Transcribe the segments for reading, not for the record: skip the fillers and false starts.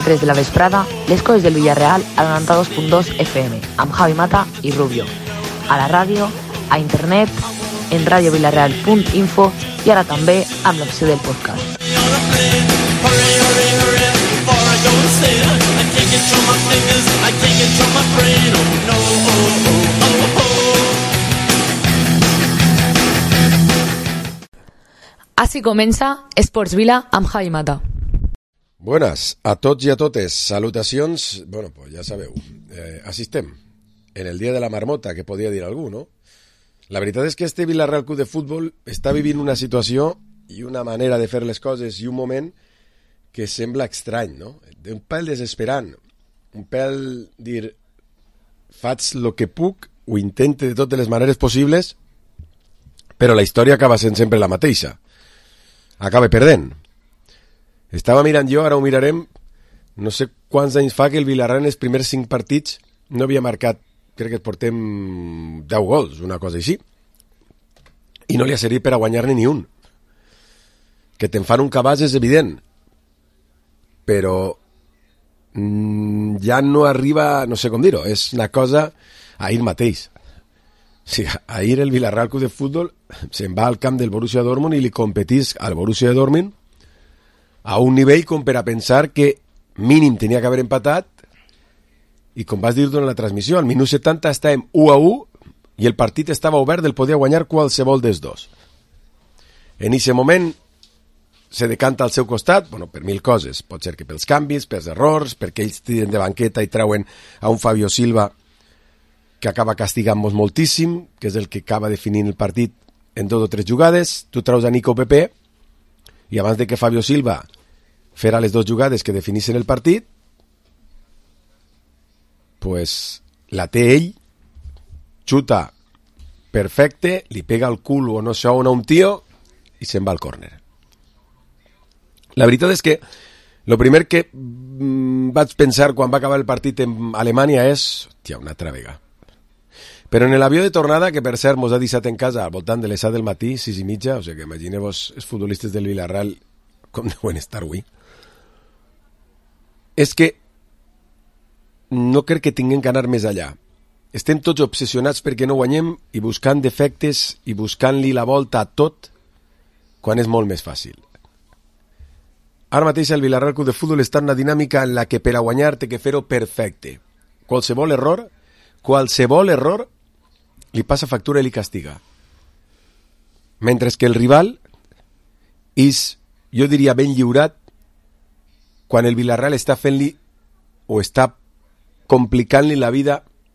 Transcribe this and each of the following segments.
3 de la vesprada, les coses del Villarreal a 92.2 FM, amb Javi Mata i Rubio. A la ràdio, a internet, en radiovillarreal.info i ara també amb l'opció del podcast. Així comença Esports Vila amb Javi Mata. Buenas a tots i a totes, salutacions. Bueno, pues ja sabeu, així estem, en el dia de la marmota, que podia dir algú, no? La veritat és que este Villarreal Club de Futbol està vivint una situació i una manera de fer les coses i un moment que sembla estrany, no? Un pèl desesperant, un pèl dir, faig el que puc, ho intente de totes les maneres possibles, però la història acaba sent sempre la mateixa. Acaba perdent. Estava mirant jo, ara ho mirarem, no sé quants anys fa que el Villarreal en els primers 5 partits no havia marcat, crec que portem 10 gols, una cosa així. I no li ha servit per a guanyar-ne ni un. Que te'n fan un cabàs és evident. Però ja no arriba, no sé com dir-ho, és una cosa ahir mateix. O sigui, ahir el Villarreal Club de Futbol se'n va al camp del Borussia Dortmund i li competís al Borussia Dortmund a un nivell com per a pensar que mínim tenia que haver empatat i com vas dir durant la transmissió, al minut 70 estàvem 1-1 i el partit estava obert, el podia guanyar qualsevol dels dos. En aquest moment se decanta al seu costat, bueno, per mil coses, pot ser que pels canvis, pels errors, perquè ells tiren de banqueta i treuen a un Fabio Silva que acaba castigant-nos moltíssim, que és el que acaba definint el partit en 2 o 3 jugades, tu treus a Nico Pepe i abans de que Fabio Silva fera les 2 jugades que definissin el partit, pues la té ell, xuta perfecte, li pega al cul o no sé on a un tio i se'n va al córner. La veritat és que el primer que vaig pensar quan va acabar el partit en Alemanya és, hòstia, una altra vegada. Però en l'avió de tornada, que per cert mos ha deixat en casa al voltant de les 7 del matí, 6:30, o sigui que imagineu-vos els futbolistes del Villarreal com deuen estar avui, és que no crec que tinguem que anar més allà. Estem tots obsessionats perquè no guanyem i buscant defectes i buscant-li la volta a tot quan és molt més fàcil. Ara mateix el Villarreal Club de Futbol està en una dinàmica en la que per a guanyar té que fer-ho perfecte. Qualsevol error li passa factura i li castiga. Mentre que el rival és, jo diria, ben lliurat quan el Villarreal està fent-li o està complicant-li la vida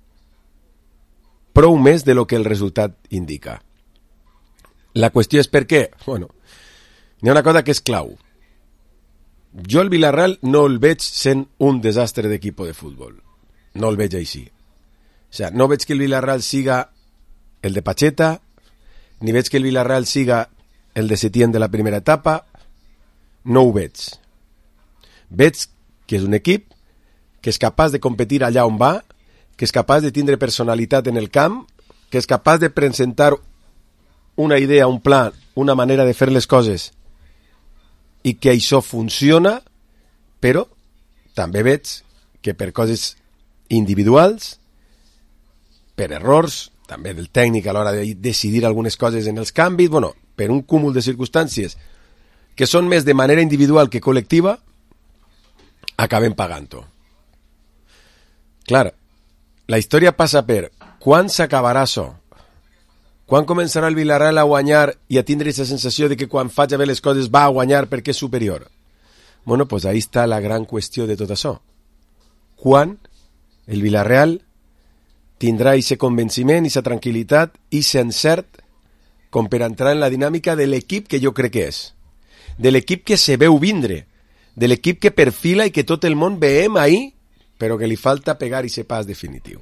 prou més de lo que el resultat indica. La qüestió és per què? Bueno, hi ha una cosa que és clau. Jo el Villarreal no el veig sent un desastre d'equip de futbol. No el veig així. O sigui, no veig que el Villarreal siga el de Pacheta, ni veig que el Villarreal siga el de Setién de la primera etapa, no ho veig. Veig que és un equip que és capaç de competir allà on va, que és capaç de tindre personalitat en el camp, que és capaç de presentar una idea, un pla, una manera de fer les coses i que això funciona, però també veig que per coses individuals, per errors, també del tècnic a l'hora de decidir algunes coses en els canvis, bueno, per un cúmul de circumstàncies que són més de manera individual que col·lectiva, acabem pagant-ho. Clar, la història passa per quan s'acabarà això? Quan començarà el Villarreal a guanyar i a tindre aquesta sensació de que quan faig a bé les coses va a guanyar perquè és superior? Bueno, pues ahí està la gran qüestió de tot això. Quan el Villarreal tindrà aquest convenciment, aquesta tranquil·litat, aquest encert com per entrar en la dinàmica de l'equip que jo crec que és. De l'equip que se veu vindre. De l'equip que perfila i que tot el món veiem ahir, però que li falta pegar aquest pas definitiu.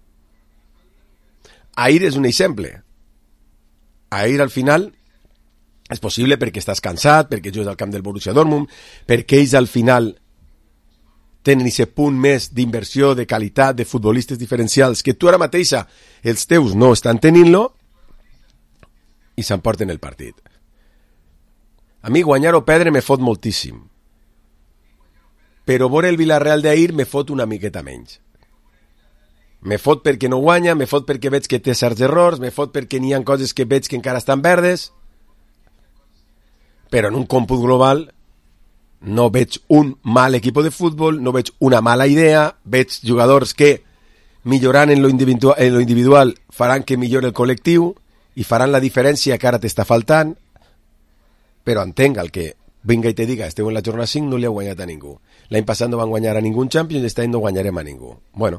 Ahir és un exemple. Ahir al final és possible perquè estàs cansat, perquè jugues al camp del Borussia Dortmund, perquè ells al final tenen aquest punt més d'inversió, de qualitat, de futbolistes diferencials, que tu ara mateixa, els teus no estan tenint-lo, i s'emporten el partit. A mi guanyar o perdre me fot moltíssim. però veure el Villarreal d'ahir me fot una miqueta menys. Me fot perquè no guanya, me fot perquè veig que té certs errors, me fot perquè n'hi ha coses que veig que encara estan verdes, però en un còmput global no veig un mal equip de futbol, no veig una mala idea, veig jugadors que millorant en lo individual faran que millori el col·lectiu i faran la diferència que ara t'està faltant, però entenc el que vinga i te diga, esteu en la jornada 5, no li ha guanyat a ningú. L'any passat no van guanyar a ningú en Champions i aquest any no guanyarem a ningú. Bueno,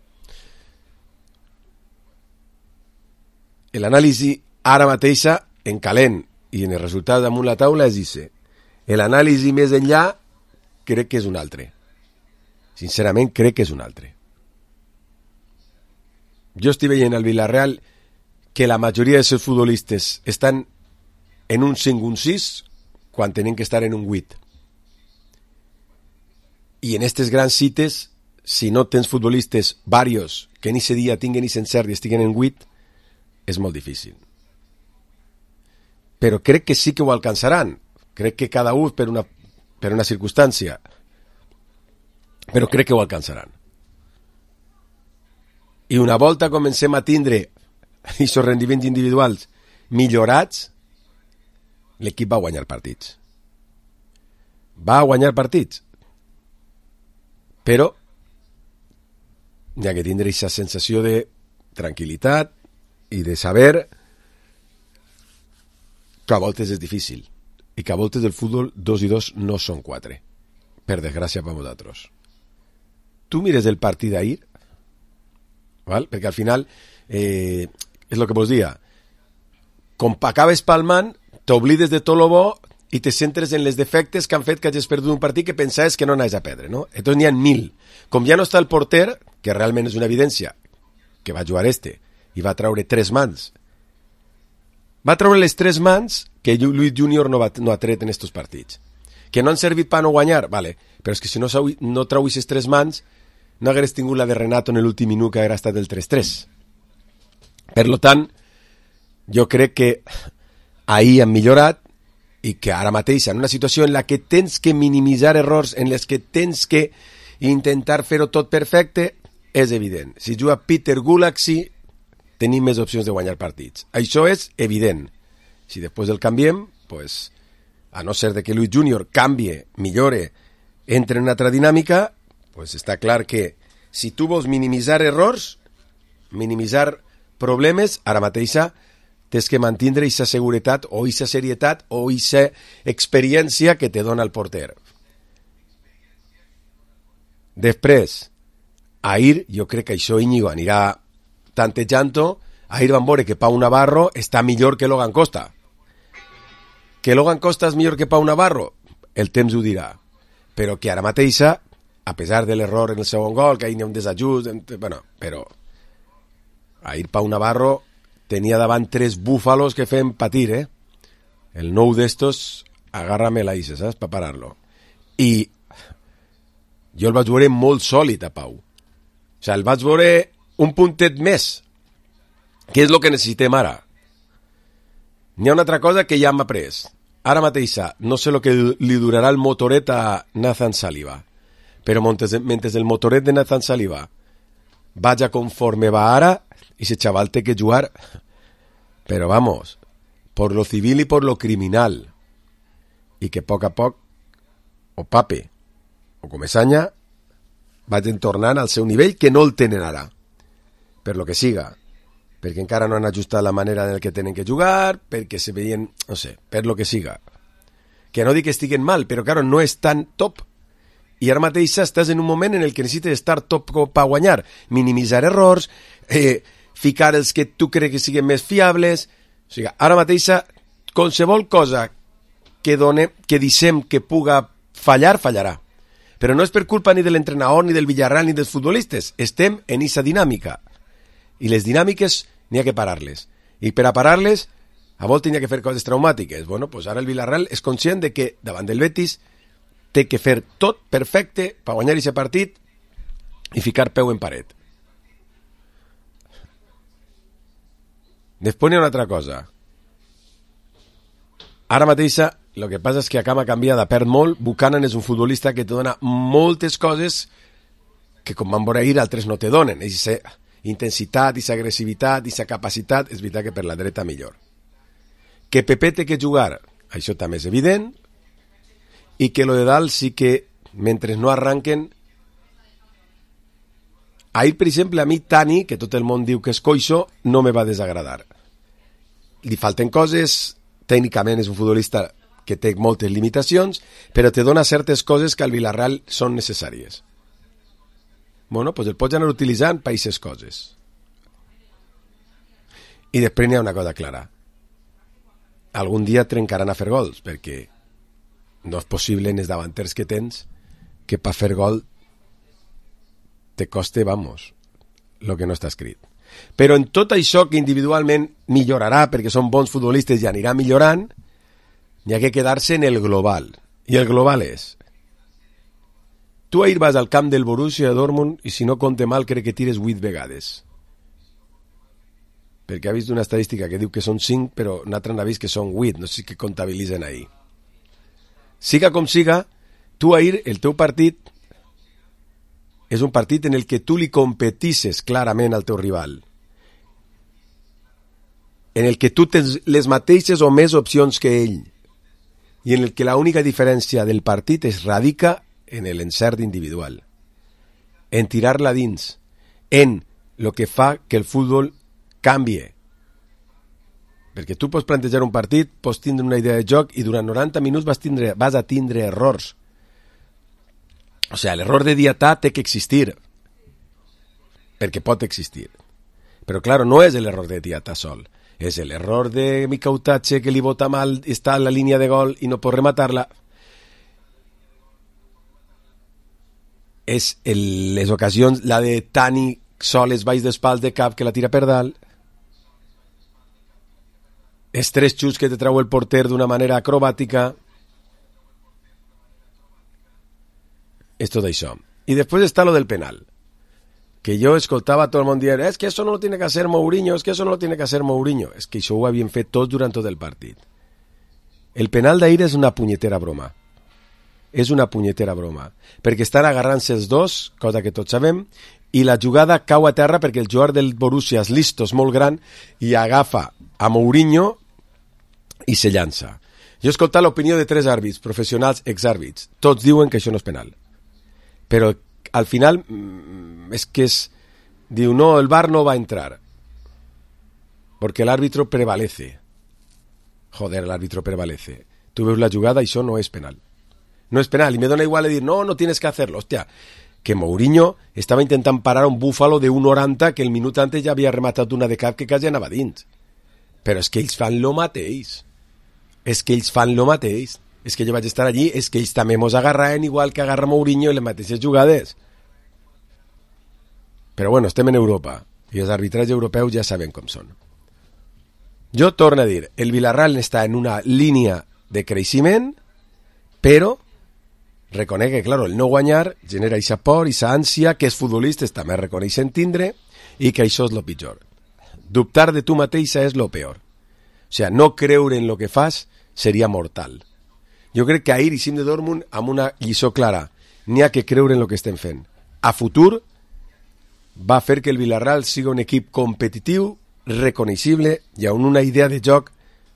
l'anàlisi ara mateixa, en calent i en el resultat damunt la taula, és dice. L'anàlisi més enllà crec que és un altre. Sincerament crec que és un altre. Jo estic veient al Villarreal que la majoria de seus futbolistes estan en un 5 un 6 quan tenen que estar en un 8. I en aquestes grans cites, si no tens futbolistes varios que en aquest dia tinguen i encert i estiguen en 8, és molt difícil. Però crec que sí que ho alcançaran. Crec que cada un per una circumstància. Però crec que ho alcançaran. I una volta comencem a tindre aquests rendiments individuals millorats, l'equip va guanyar partits. Va guanyar partits. Però hi ha que tindre aquesta sensació de tranquil·litat i de saber que a voltes és difícil i que a voltes del futbol 2 i 2 no són 4, per desgràcia per vosaltres. Tu mires el partit d'ahir, val? Perquè al final és el que vos dia, com acabes palmant t'oblides de tot lo bo i te centres en les defectes que han fet que hagis perdut un partit que pensaves que no anaves a perdre, no? Entonces n'hi ha 1000. Com ja no està el porter, que realment és una evidència que va jugar i va treure 3 mans. Va treure les 3 mans que Luis Junior no ha tret en estos partits. Que no han servit per no guanyar, vale, però és que si no treu aquestes 3 mans no hagués tingut la de Renato en l'últim minut que hagués estat el 3-3. Per lo tant, jo crec que ahir han millorat i que ara mateix en una situació en la que tens que minimitzar errors, en les que tens que intentar fer-ho tot perfecte, és evident. Si juga Peter Gulaxi, tenim més opcions de guanyar partits. Això és evident. Si després el canviem, pues, a no ser de que Luis Junior canvie, millore, entre en una altra dinàmica, pues està clar que si tu vols minimitzar errors, minimitzar problemes, ara mateixa tens que mantindre aquesta seguretat o aquesta serietat o aquesta experiència que te dona el porter. Després, ahir, jo crec que això Íñigo anirà tantejant-ho. Ahir van veure que Pau Navarro està millor que Logan Costa. Que Logan Costa és millor que Pau Navarro? El temps ho dirà. Però que ara mateixa, a pesar de l'error en el segon gol, que ahir n'hi ha un desajust, bueno, però ahir Pau Navarro tenia davant 3 búfalos que feien patir, El nou d'estos, agárrame la Isa, saps? Per parar-lo. I jo el vaig veure molt sòlid a Pau. O sigui, el vaig veure un puntet més, que és el que necessitem ara. N'hi ha una altra cosa que ja m'ha après. Ara mateixa, no sé el que li durarà el motoret a Nathan Saliba, però mentre el motoret de Nathan Saliba vaya conforme va ara, ese chaval té que jugar, però vamos, por lo civil y por lo criminal, i que a poc, o Pape, o Comesaña, vagin tornant al seu nivell que no el tenen ara, per lo que siga, perquè encara no han ajustat la manera en què tenen que jugar, perquè se veien, no sé, per lo que siga. Que no dic que estiguen mal, però claro, no és tan top. I ara mateix estàs en un moment en el que necessites estar top per guanyar, minimitzar errors, ficar els que tu creus que siguin més fiables. O sigui, ara mateix qualsevol cosa que dissem que puga fallar, fallarà. Però no és per culpa ni de l'entrenador, ni del Villarreal, ni dels futbolistes. Estem en aquesta dinàmica. I les dinàmiques n'hi ha que parar-les. I per a parar-les, a voltes n'hi ha que fer coses traumàtiques. Bueno, pues ara el Villarreal és conscient de que davant del Betis té que fer tot perfecte per guanyar aquest partit i ficar peu en paret. Després n'hi ha una altra cosa. Ara mateixa el que passa és que a cama canviada perd molt. Buchanan és un futbolista que te dona moltes coses que, com vam veure ahir, altres no te donen. Aquesta intensitat, aquesta agressivitat, aquesta capacitat, és veritat que per la dreta millor. Que Pepe té que jugar, això també és evident, i que lo de dalt sí que, mentre no arranquen... Ahir, per exemple, a mi Tani, que tot el món diu que és coixo, no me va desagradar. Li falten coses, tècnicament és un futbolista que té moltes limitacions, però te dona certes coses que al Villarreal són necessàries. Bueno, pues el pots anar utilitzant per aquestes coses. I després n'hi ha una cosa clara. Algun dia trencaran a fer gols, perquè no és possible en els davanters que tens que per fer gol te coste, vamos, lo que no està escrit. Però en tot això que individualment millorarà, perquè són bons futbolistes i anirà millorant, n'hi ha que quedar-se en el global. I el global és: tu ahir vas al camp del Borussia Dortmund i, si no compte mal, crec que tires 8 vegades. Perquè ha vist una estadística que diu que són 5, però un altre n'ha vist que són 8, no sé què comptabilitzen ahir. Siga com siga, tu ahir, el teu partit, és un partit en el que tu li competisses clarament al teu rival, en el que tu tens les mateixes o més opcions que ell, i en el que l'única diferència del partit es radica en l'encert individual, en tirar-la dins, en el que fa que el futbol canvie. Perquè tu pots plantejar un partit, pots tindre una idea de joc i durant 90 minuts vas a tindre errors. O sigui, l'error de Diatà té que existir, perquè pot existir. Però, clar, no és l'error de Diatà sol, és l'error de Mikautache, que li bota mal, està en la línia de gol i no pot rematar-la. És les ocasions, la de Tani soles baix d'espals de cap, que la tira per dalt. És 3 xuts que te trau el porter d'una manera acrobàtica. És tot això. I després està lo del penal, que jo escoltava a tot el món dir, és que això no lo tiene que hacer Mourinho, és que això no lo tiene que hacer Mourinho. És que això ho havien fet tots durant tot el partit. El penal d'ahir és una punyetera broma. És una punyetera broma. Perquè estan agarrant-se els dos, cosa que tots sabem, i la jugada cau a terra perquè el jugador del Borussia és listo, és molt gran, i agafa a Mourinho i se llança. Jo he escoltat l'opinió de 3 àrbits, professionals, exàrbits. Tots diuen que això no és penal. Però al final és que diu, no, el VAR no va a entrar porque el árbitro prevalece. Joder, el árbitro prevalece. Tu veus la jugada i això no és penal. No és penal, i me dona igual dir, no, no tienes que hacerlo. Hòstia, que Mourinho estava intentant parar un búfalo de 1,90 que el minut antes ja havia rematat una de cap que quasi anava dins. Però és que ells fan lo mateix. És que ells fan lo mateix. És que jo vaig estar allí, és que ells també mos agarraven igual que agarra Mourinho en les mateixes jugades. Però bueno, estem en Europa i els arbitratges europeus ja saben com són. Jo torno a dir, el Villarreal està en una línia de creixement, però reconec que, claro, el no guanyar genera aquesta por, aquesta ànsia, que els futbolistes també reconeixen tindre i que això és lo pitjor. Dubtar de tu mateixa és lo peor. O sigui, no creure en lo que fas seria mortal. Jo crec que ahir Ixim de Dortmund amb una lliçó clara. N'hi ha que creure en el que estem fent. A futur va fer que el Villarreal sigui un equip competitiu, reconeixible i amb una idea de joc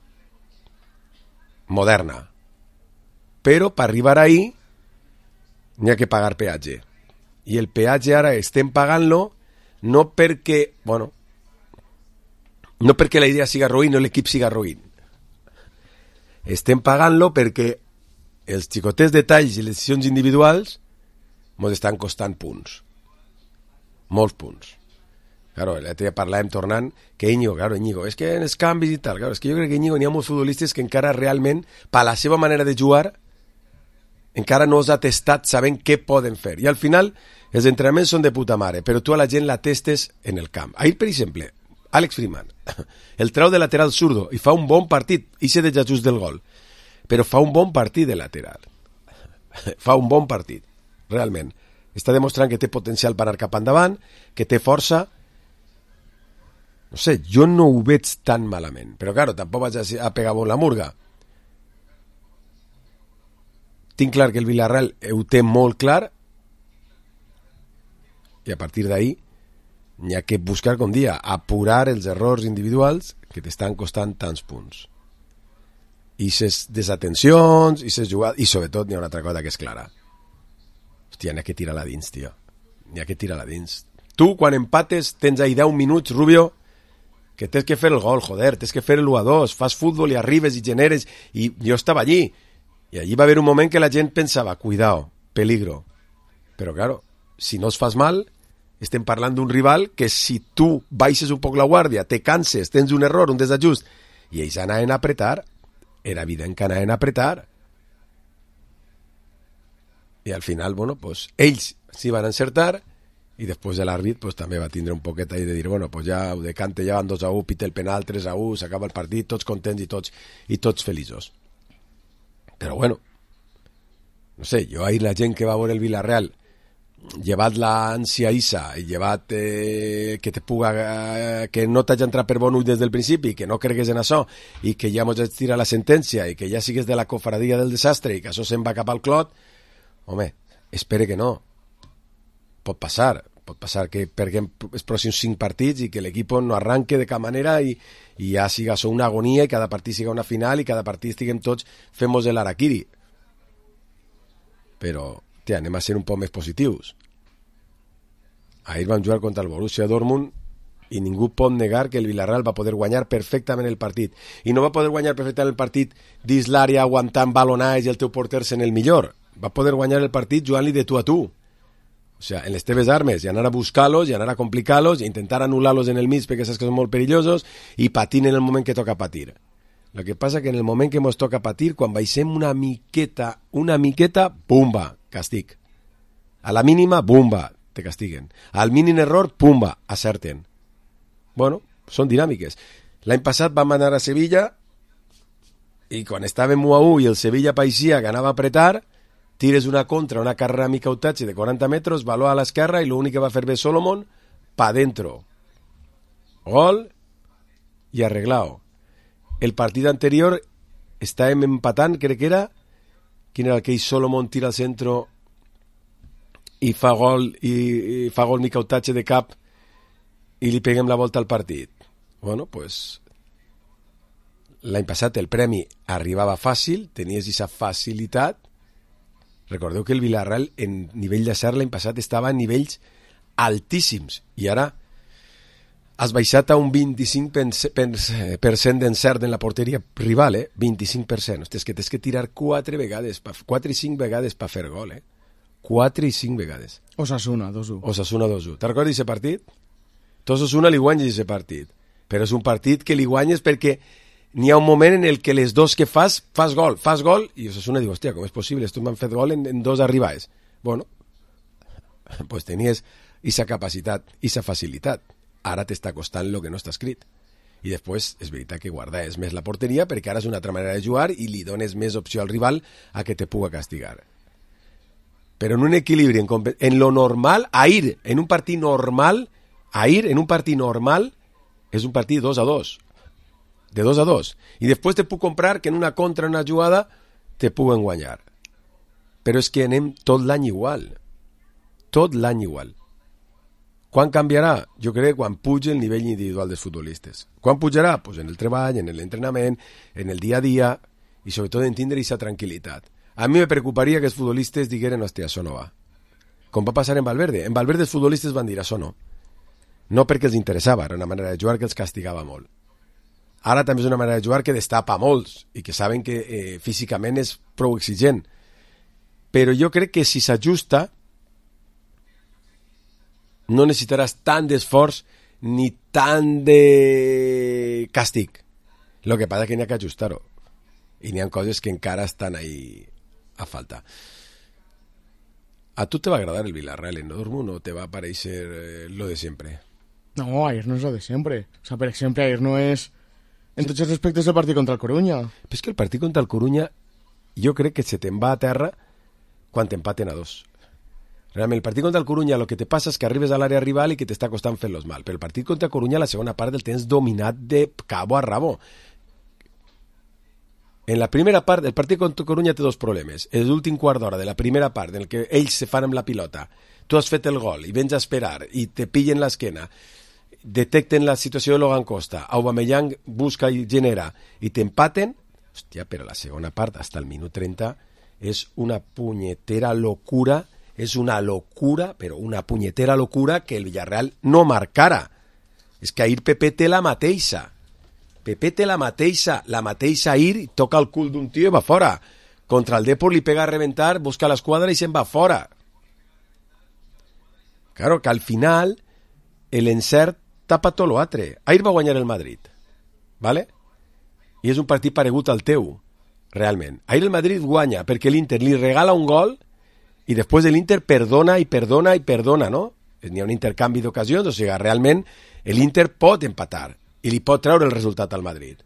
moderna. Però per arribar ahí n'hi ha que pagar peatge. I el peatge ara estem pagant-lo no perquè, bueno, no perquè la idea siga roïn o l'equip siga roïn. Estem pagant-lo perquè els xicotets detalls i les decisions individuals ens estan costant punts. Molts punts. Claro, l'altre dia parlàvem tornant que Íñigo, és que en els canvis i tal, és que jo crec que Íñigo n'hi ha molts futbolistes que encara realment, per la seva manera de jugar, encara no els ha testat sabent què poden fer. I al final, els entrenaments són de puta mare, però tu a la gent la testes en el camp. Ahir, per exemple, Alex Freeman, el trau de lateral zurdo i fa un bon partit, ixe de Jesús del gol, però fa un bon partit de lateral. Fa un bon partit, realment. Està demostrant que té potencial per anar cap endavant, que té força. No sé, jo no ho veig tan malament, però claro, tampoc vaig a pegar bon la murga. tinc clar que el Villarreal ho té molt clar i a partir d'ahí n'hi ha que buscar, com dia, apurar els errors individuals que t'estan costant tants punts. I ses desatencions, i ses jugades, i sobretot n'hi ha una altra cosa que és clara. Hòstia, n'hi ha que tirar-la dins, tio. N'hi ha que tirar-la dins. Tu, quan empates, tens ahí 10 minuts, Rubio, que tens que fer el gol, joder, tens que fer el 1-2, fas futbol i arribes i generes, i jo estava allí, i allí va haver un moment que la gent pensava, cuidao, peligro. Però, claro, si no es fas mal, estem parlant d'un rival que si tu baixes un poc la guàrdia, te canses, tens un error, un desajust, i ells anaven a apretar, era evident que anaven a apretar. I al final, bueno, pues, ells s'hi van encertar i després l'àrbit pues, també va tindre un poquet ahí de dir, bueno, pues ja ho decante, ja van 2-1, pita el penal, 3-1, s'acaba el partit, tots contents i tots feliços. Però bueno, no sé, jo ahir la gent que va veure el Villarreal llevat l'ànsia Isa i llevat que te puga que no t'hagi entrat per bon ull des del principi, que no cregues en això i que ja mos estira la sentència i que ja sigues de la cofradia del desastre i que això se'n va cap al clot, home, espere que no. Pot passar que perguem els pròxims 5 partits i que l'equip no arranque de cap manera i ja siga això una agonia i cada partit siga una final i cada partit estiguem tots fem-nos l'araquiri. Però tia, anem a ser un poc més positius. Ahir van jugar contra el Borussia Dortmund i ningú pot negar que el Villarreal va poder guanyar perfectament el partit. I no va poder guanyar perfectament el partit dins l'àrea aguantant balonats i el teu porter sent el millor. Va poder guanyar el partit jugant-li de tu a tu. O sea, en les teves armes, i anar a buscar-los, i anar a complicar-los, i intentar anul·lar-los en el mig perquè saps que són molt perillosos, i patint en el moment que toca patir. El que passa que en el moment que ens toca patir, quan baixem una miqueta, pumba, castig. A la mínima, bumba, te castiguen. Al mínim error, pumba, acerten. Bueno, són dinàmiques. L'any passat vam anar a Sevilla i quan estàvem 1-1 i el Sevilla paeixia que anava a apretar, tires una contra, una carrera mica outatge de 40 metres, baló a l'esquerra i l'únic que va fer bé Solomon, pa dentro. Gol i arreglao. El partit anterior estàvem empatant, crec que era, quin era aquell Solomon tira al centre i fa gol mica outatge de cap i li peguem la volta al partit. Bueno, pues l'any passat el premi arribava fàcil, tenies aquesta facilitat. Recordeu que el Villarreal en nivell de l'any passat estava a nivells altíssims i ara has baixat a un 25% d'encert en la porteria rival, 25%. Hòstia, és que tens que tirar 4 i 5 vegades per fer gol, 4 i 5 vegades. Osasuna, 2-1. Osasuna, 2-1. Te'n recordes d'aquest partit? Tu Osasuna li guanyes aquest partit, però és un partit que li guanyes perquè n'hi ha un moment en el que les dos que fas gol, i Osasuna diu, hòstia, com és possible? Estos m'han fet gol en 2 arribades. Bueno, pues tenies aquesta capacitat, aquesta facilitat. Ara t'està costant el que no està escrit. I després és veritat que guardaves més la porteria perquè ara és una altra manera de jugar i li dones més opció al rival a que te puga castigar. Però en un equilibri, en lo normal, ahir, en un partit normal, és un partit 2-2. De 2-2. I després te puc comprar que en una contra, en una jugada, te puguen guanyar. Però és que anem tot l'any igual. Tot l'any igual. Quan canviarà? Jo crec que quan puja el nivell individual dels futbolistes. Quan pujarà? Pues en el treball, en l'entrenament, en el dia a dia i sobretot en tindre aquesta tranquil·litat. A mi me preocuparia que els futbolistes digueren, hòstia, això no va. Com va passar en Valverde. En Valverde els futbolistes van dir, això no. No perquè els interessava, era una manera de jugar que els castigava molt. Ara també és una manera de jugar que destapa molts i que saben que físicament és prou exigent. Però jo crec que si s'ajusta no necessitaràs tant d'esforç ni tant de càstig. El que passa és que n'hi ha que ajustar-ho. I n'hi ha coses que encara estan ahí a falta. ¿A tu te va a agradar el Villarreal en Dortmund o te va a parecer lo de siempre? No, ayer no es lo de siempre. O sea, por ejemplo, ayer no es... En tots els respectes del partit contra el Coruña. Però és que el partit contra el Coruña jo crec que se te'n va a terra quan t'empaten a 2. Realment, el partit contra el Coruña el que te passa és que arribes a l'àrea rival i que t'està costant fer-los mal. Però el partit contra el Coruña la segona part del tens dominat de cabo a rabo. En la primera part, el partit contra Corunya té dos problemes. L'últim quart d'hora de la primera part, en el que ells se fan amb la pilota, tu has fet el gol i vens a esperar i te pillen l'esquena, detecten la situació de Logan Costa, Aubameyang busca i genera i t'empaten, hòstia, però la segona part, hasta el minut 30, és una punyetera locura, és una locura, però una punyetera locura que el Villarreal no marcara. És que ahir Pepe té la mateixa. Pepe té la mateixa ahir, toca el cul d'un tio i va fora. Contra el Depor li pega a reventar, busca l'esquadra i se'n va fora. Claro, que al final l'encert tapa tot l'altre. Ahir va guanyar el Madrid, ¿vale? I és un partit paregut al teu, realment. Ahir el Madrid guanya perquè l'Inter li regala un gol i després l'Inter perdona i perdona i perdona, no? N'hi ha un intercanvi d'ocasions, o sigui, realment l'Inter pot empatar i li pot treure el resultat al Madrid.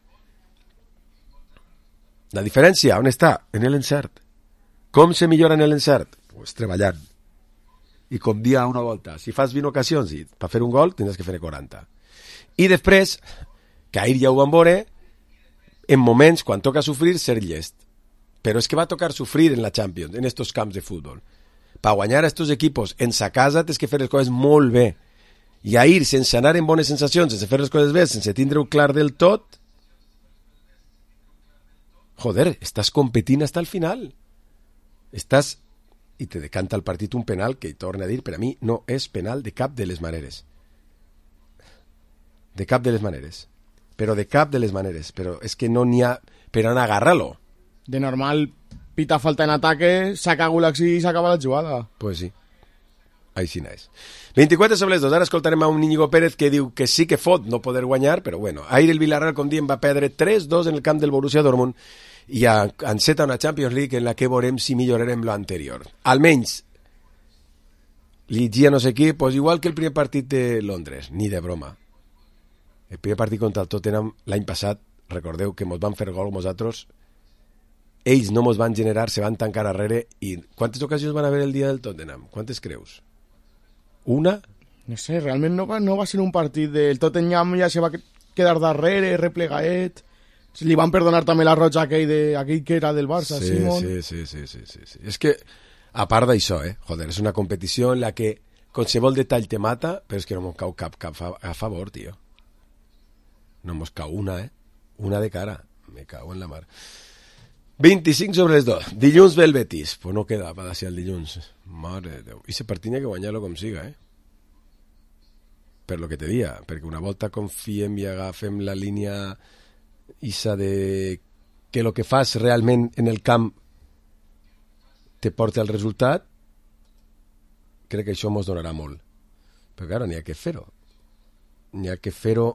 La diferència, on està? En l'encert. Com se millora en l'encert? Pues treballant. I com dia una volta. Si fas 20 ocasions i per fer un gol tindràs que fer 40. I després, que ahir ja ho vam veure, en moments, quan toca sofrir, ser llest. Però és que va tocar sofrir en la Champions, en estos camps de futbol. Per guanyar a estos equipos en sa casa tens que fer les coses molt bé. I ahir, sense anar en bones sensacions, sense fer les coses bé, sense tindre-ho clar del tot, joder, estàs competint fins al final. Estàs... I te decanta el partit un penal que, torna a dir, per a mi no és penal de cap de les maneres. De cap de les maneres. Però de cap de les maneres. Però és que no n'hi ha per anar a agarrar-lo. De normal, pita falta en ataque, saca Gulaxi i s'acaba la jugada. Pues sí. Així no és. 24 sobre les 2. Ara escoltarem a un Íñigo Pérez que diu que sí que fot no poder guanyar, però bueno, ahir el Villarreal, com diem, va perdre 3-2 en el camp del Borussia Dortmund i enceta una Champions League en la que veurem si millorarem lo anterior. Almenys, Ligia no sé qui, pues igual que el primer partit de Londres, ni de broma. El primer partit contra el Tottenham l'any passat, recordeu que mos van fer gol nosaltres, ells no mos van generar, se van tancar arrere, i quantes ocasions van haver el dia del Tottenham? Quantes creus? Una? No sé, realment no va ser un partit del Tottenham, ja se va quedar darrere, replegaet. Li van perdonar també la roja aquell que era del Barça, sí, Simon. Sí. És que, a part d'això, joder, és una competició en la que qualsevol detall te mata, però és que no mos cau cap a favor, tio. No mos cau una, una de cara. Me cago en la mar. 25 sobre les 2. Dilluns ve el Betis. Pues no queda per ser el dilluns. Mare de Déu. I se partit n'hi ha que guanyar-lo com siga, Per lo que te dia. Perquè una volta confiem i agafem la línia issa de que lo que fas realment en el camp te porta al resultat, crec que això mos donarà molt. Però claro, n'hi ha que fer-ho. N'hi ha que fer-ho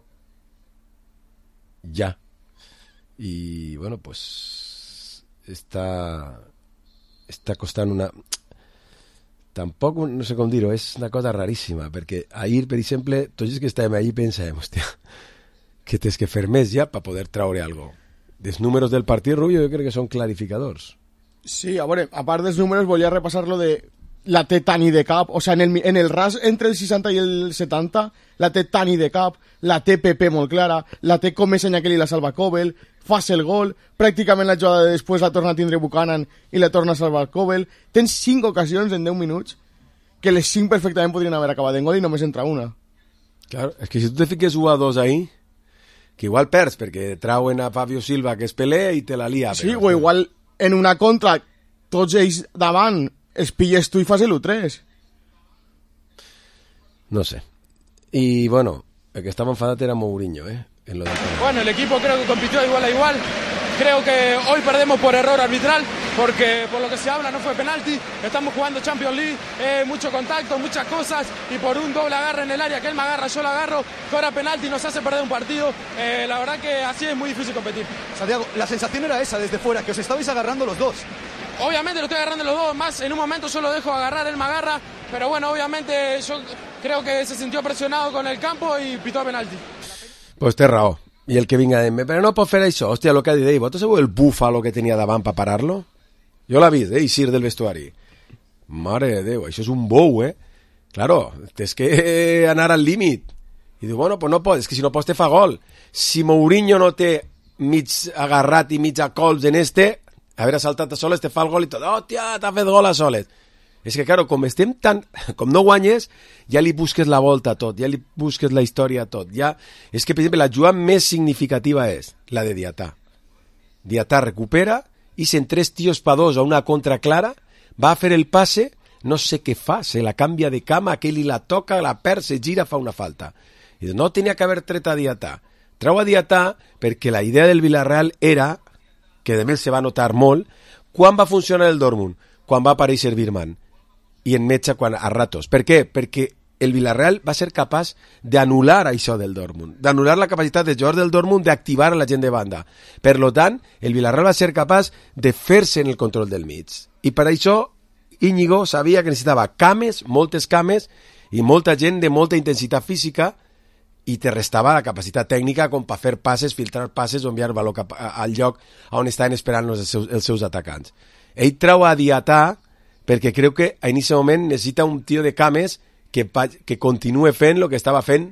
ja. I, bueno, pues està costant una... Tampoc, no sé com dir-ho, és una cosa raríssima, perquè ahir, per exemple, tots els que estàvem allí pensàvem, hòstia, que tens que fer més ja per poder traure algo. Els números del partit, Rubio, jo crec que són clarificadors. Sí, a veure, a part dels números, volia repassar lo de la té tan i de cap, o sea, en el ras entre el 60 i el 70, la té tan i de cap, la té PP molt clara, la té com és Enyakeli la salva Kobel, fas el gol, pràcticament la jugada de després la torna a tindre Buchanan i la torna a salvar Kobel. Tens 5 ocasions en 10 minuts que les 5 perfectament podrien haver acabat en gol i només entra una. Claro, és que si tu te fiques 1-2 ahí, que igual perds perquè trauen a Fabio Silva que es pelea i te la lia. Sí, o igual en una contra tots ells davant els pilles tu i fas l'1-3. No sé. Y bueno, el que estaba enfadat era Mourinho, en lo del penal. Bueno, el equipo creo que compitió de igual a igual. Creo que hoy perdemos por error arbitral, porque por lo que se habla no fue penalti. Estamos jugando Champions League, mucho contacto, muchas cosas, y por un doble agarre en el área, que él me agarra, yo lo agarro, cobra penalti y nos hace perder un partido. La verdad que así es muy difícil competir. Santiago, la sensación era esa desde fuera, que os estabais agarrando los dos. Obviamente lo estoy agarrando los dos, más en un momento yo lo dejo agarrar, él me agarra, pero bueno, obviamente yo creo que se sintió presionado con el campo y pitó penalti. Pues té raó. I el que vinga a dir-me, però no pot fer això, hòstia, el que ha dit ell, vosaltres sabeu el búfalo que tenia davant per parar-lo? Jo l'ha vist, Isir del vestuari. Mare de Déu, això és un bou, Claro, tens que anar al límit. I diu, bueno, pues no pots, és que si no pots te fa gol. Si Mourinho no té mig agarrat i mig a colps en haver saltat a soles te fa el gol i tot, hòstia, t'ha fet gol a soles. És que, claro, com no guanyes, ja li busques la volta a tot, ja li busques la història a tot. És que, per exemple, la jugada més significativa és la de Diatà. Diatà recupera i en 3 tios pa 2 a una contra clara, va a fer el passe, no sé què fa, se la canvia de cama, aquell li la toca, la perd, se gira, fa una falta. I no tenia que haver tret a Diatà. Treu a Diatà perquè la idea del Villarreal era, que de més se va notar molt, quan va funcionar el Dortmund? Quan va aparèixer Birman. I en Metge a ratos. Per què? Perquè el Villarreal va ser capaç d'anul·lar això del Dortmund, d'anul·lar la capacitat de jugadors del Dortmund d'activar a la gent de banda. Per tant, el Villarreal va ser capaç de fer-se en el control del mig. I per això Íñigo sabia que necessitava cames, moltes cames, i molta gent de molta intensitat física, i te restava la capacitat tècnica com per fer passes, filtrar passes o enviar el valor al lloc on estaven esperant els seus atacants. Ell treu a Diatà perquè creu que en aquest moment necessita un tio de cames que continue fent el que estava fent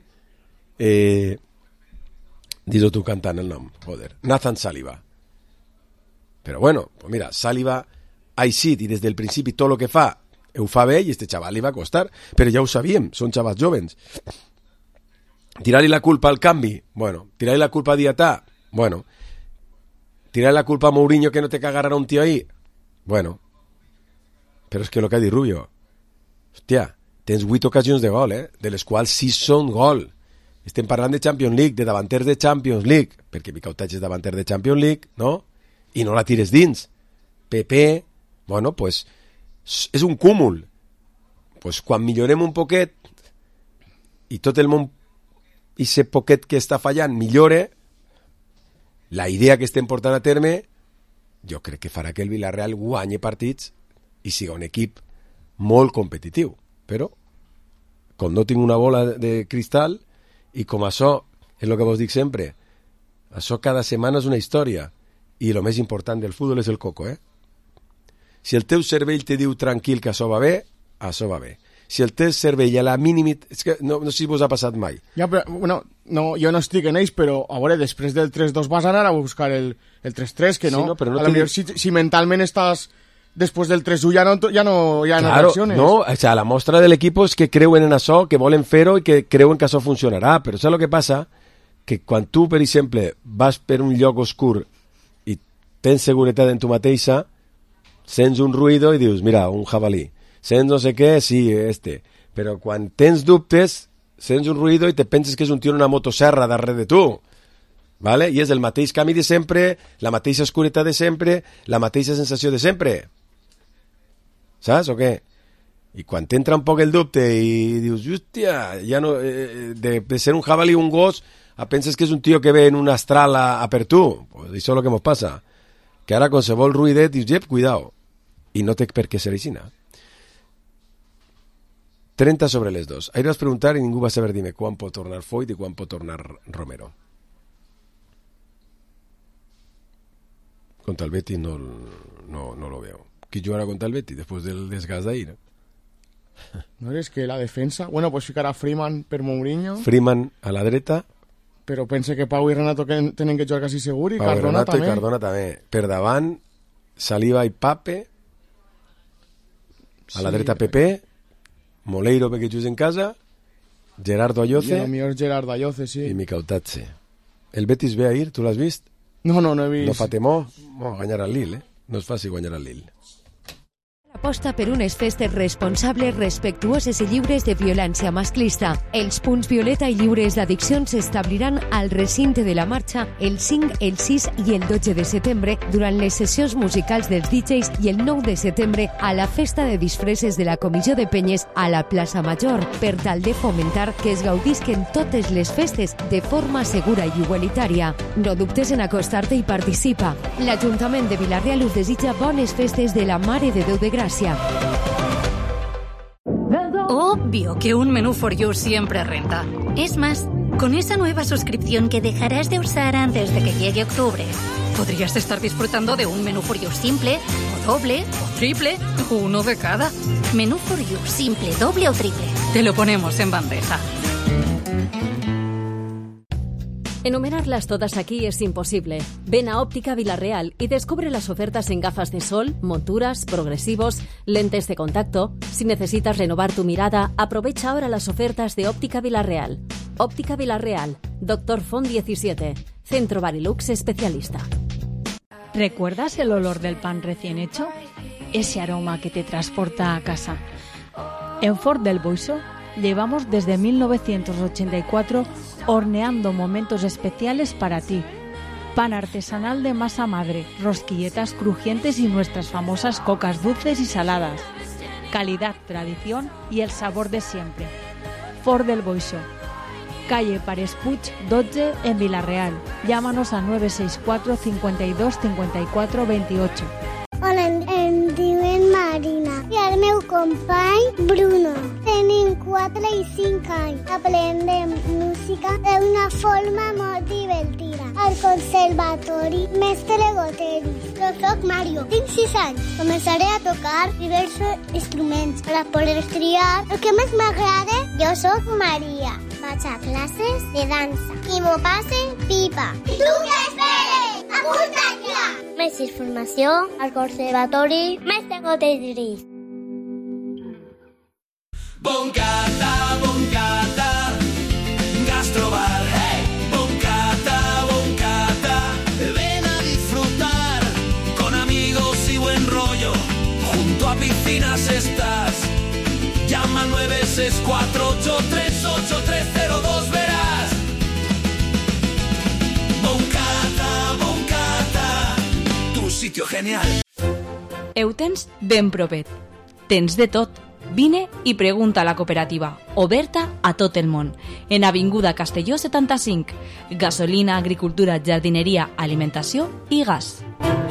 dis-ho tu cantant el nom, joder, Nathan Saliba. Però bueno, pues mira, Saliba ha eixit i des del principi tot el que fa ho fa bé i este xaval li va costar, però ja ho sabíem, són xavals jovens. Tirar-li la culpa al canvi, bueno, tirar-li la culpa a Diatà, bueno, tirar-li la culpa a Mourinho que no té que agarrar un tio ahí, bueno, però és que el que ha dit Rubio, hòstia, tens 8 ocasions de gol, de les quals 6 són gol. Estem parlant de Champions League, de davanters de Champions League, perquè Micautatge és davanter de Champions League, no? I no la tires dins. PP, bueno, pues, és un cúmul. Pues quan millorem un poquet i tot el món i ese poquet que està fallant millore, la idea que estem portant a terme, jo crec que farà que el Villarreal guanyi partits i siga un equip molt competitiu. Però, com no tinc una bola de cristal, i com això és el que vos dic sempre, això cada setmana és una història, i el més important del futbol és el coco, Si el teu cervell te diu tranquil que això va bé, això va bé. Si el teu cervell a la mínima... És que no sé si vos ha passat mai. Ja, però, bueno, no, jo no estic en ells, però, a veure, després del 3-2 vas anar a buscar el 3-3, que no? Sí, no, però no a lo millor si mentalment estàs... Després del 3-1 ja no reacciones. No, o sea, la mostra del equipo és que creuen en això, que volen fer-ho i que creuen que això funcionarà. Però saps el que passa? Que quan tu, per exemple, vas per un lloc oscur i tens seguretat en tu mateixa, sents un ruïdo i dius, mira, un jabalí. Sents no sé què, sí, Però quan tens dubtes, sents un ruïdo i te penses que és un tio en una motosserra darrere de tu. ¿Vale? I és el mateix camí de sempre, la mateixa oscuretat de sempre, la mateixa sensació de sempre. Saps o què? I quan t'entra un poc el dubte i dius, hòstia, ja no, de ser un jabalí o un gos, penses que és un tio que ve en un astral a per tu. Pues això és el que ens passa. Que ara qualsevol ruïdet dius, jep, cuidao. I no té per què ser així. 30 sobre les 2. Ahir vas preguntar i ningú va saber dir-me quan pot tornar Foyt i quan pot tornar Romero. Contra el Betis no lo veo. Qui jugarà contra el Betis després del desgast d'ahir? No és que la defensa... Bueno, pues ficarà Freeman per Mourinho. Freeman a la dreta. Però pense que Pau i Renato tenen que jugar quasi segur i Pau Cardona Renato també. I Cardona també. Per davant, Saliba i Pape. A la dreta Pepe. Moleiro perquè jugues en casa. Gerardo Ayoce. I el millor Gerardo Ayoce, sí. I Micautatge. El Betis ve ahir, tu l'has vist? No he vist. No fa temor? Guanyar al Lille, No és fàcil guanyar al Lille. Aposta per unes festes responsables, respectuoses i lliures de violència masclista. Els punts violeta i lliures d'addiccions s'establiran al recinte de la marxa el 5, el 6 i el 12 de setembre durant les sessions musicals dels DJs i el 9 de setembre a la festa de disfresses de la Comissió de Penyes a la plaça Major, per tal de fomentar que es gaudisquen totes les festes de forma segura i igualitària. No dubtes en acostar-te i participa. L'Ajuntament de Villarreal us desitja bones festes de la Mare de Déu de Gràcia. Obvio que un menú for you siempre renta. Es más, con esa nueva suscripción que dejarás de usar antes de que llegue octubre, podrías estar disfrutando de un menú for you simple, o doble, o triple, o uno de cada. Menú for you simple, doble o triple. Te lo ponemos en bandeja. Enumerarlas todas aquí es imposible. Ven a Óptica Vilarreal y descubre las ofertas en gafas de sol, monturas, progresivos, lentes de contacto. Si necesitas renovar tu mirada, aprovecha ahora las ofertas de Óptica Vilarreal. Óptica Vilarreal, Dr. Font 17, Centro Barilux especialista. ¿Recuerdas el olor del pan recién hecho? Ese aroma que te transporta a casa. En Ford del Boixo llevamos desde 1984 horneando momentos especiales para ti. Pan artesanal de masa madre, rosquilletas crujientes y nuestras famosas cocas dulces y saladas. Calidad, tradición y el sabor de siempre. Ford del Boixo, calle Pares Puig 12 en Vilarreal. Llámanos a 964 52 54 28. Hola, em diuen Marina i el meu company Bruno. Tenim 4 i 5 anys. Aprendem música d'una forma molt divertida. Al Conservatori Mestre Goteris. Jo soc Mario, tinc 6 anys. Començaré a tocar diversos instruments per a poder triar el que més m'agrada. Jo soc Maria. Vaig a classes de dansa i m'ho passe pipa. I tu què esperes? Apunta't ja! Més informació al Conservatori Mestre Goteris. Boncata, boncata, gastrobar, hey. Boncata, boncata, ven a disfrutar con amigos y buen rollo. Junto a piscinas estás. Llama al 964838302, verás. Boncata, boncata, tu sitio genial. Ho tens ben propet. Tens de tot. Vine i pregunta a la cooperativa, oberta a tot el món, en Avinguda Castelló 75. Gasolina, agricultura, jardineria, alimentació i gas.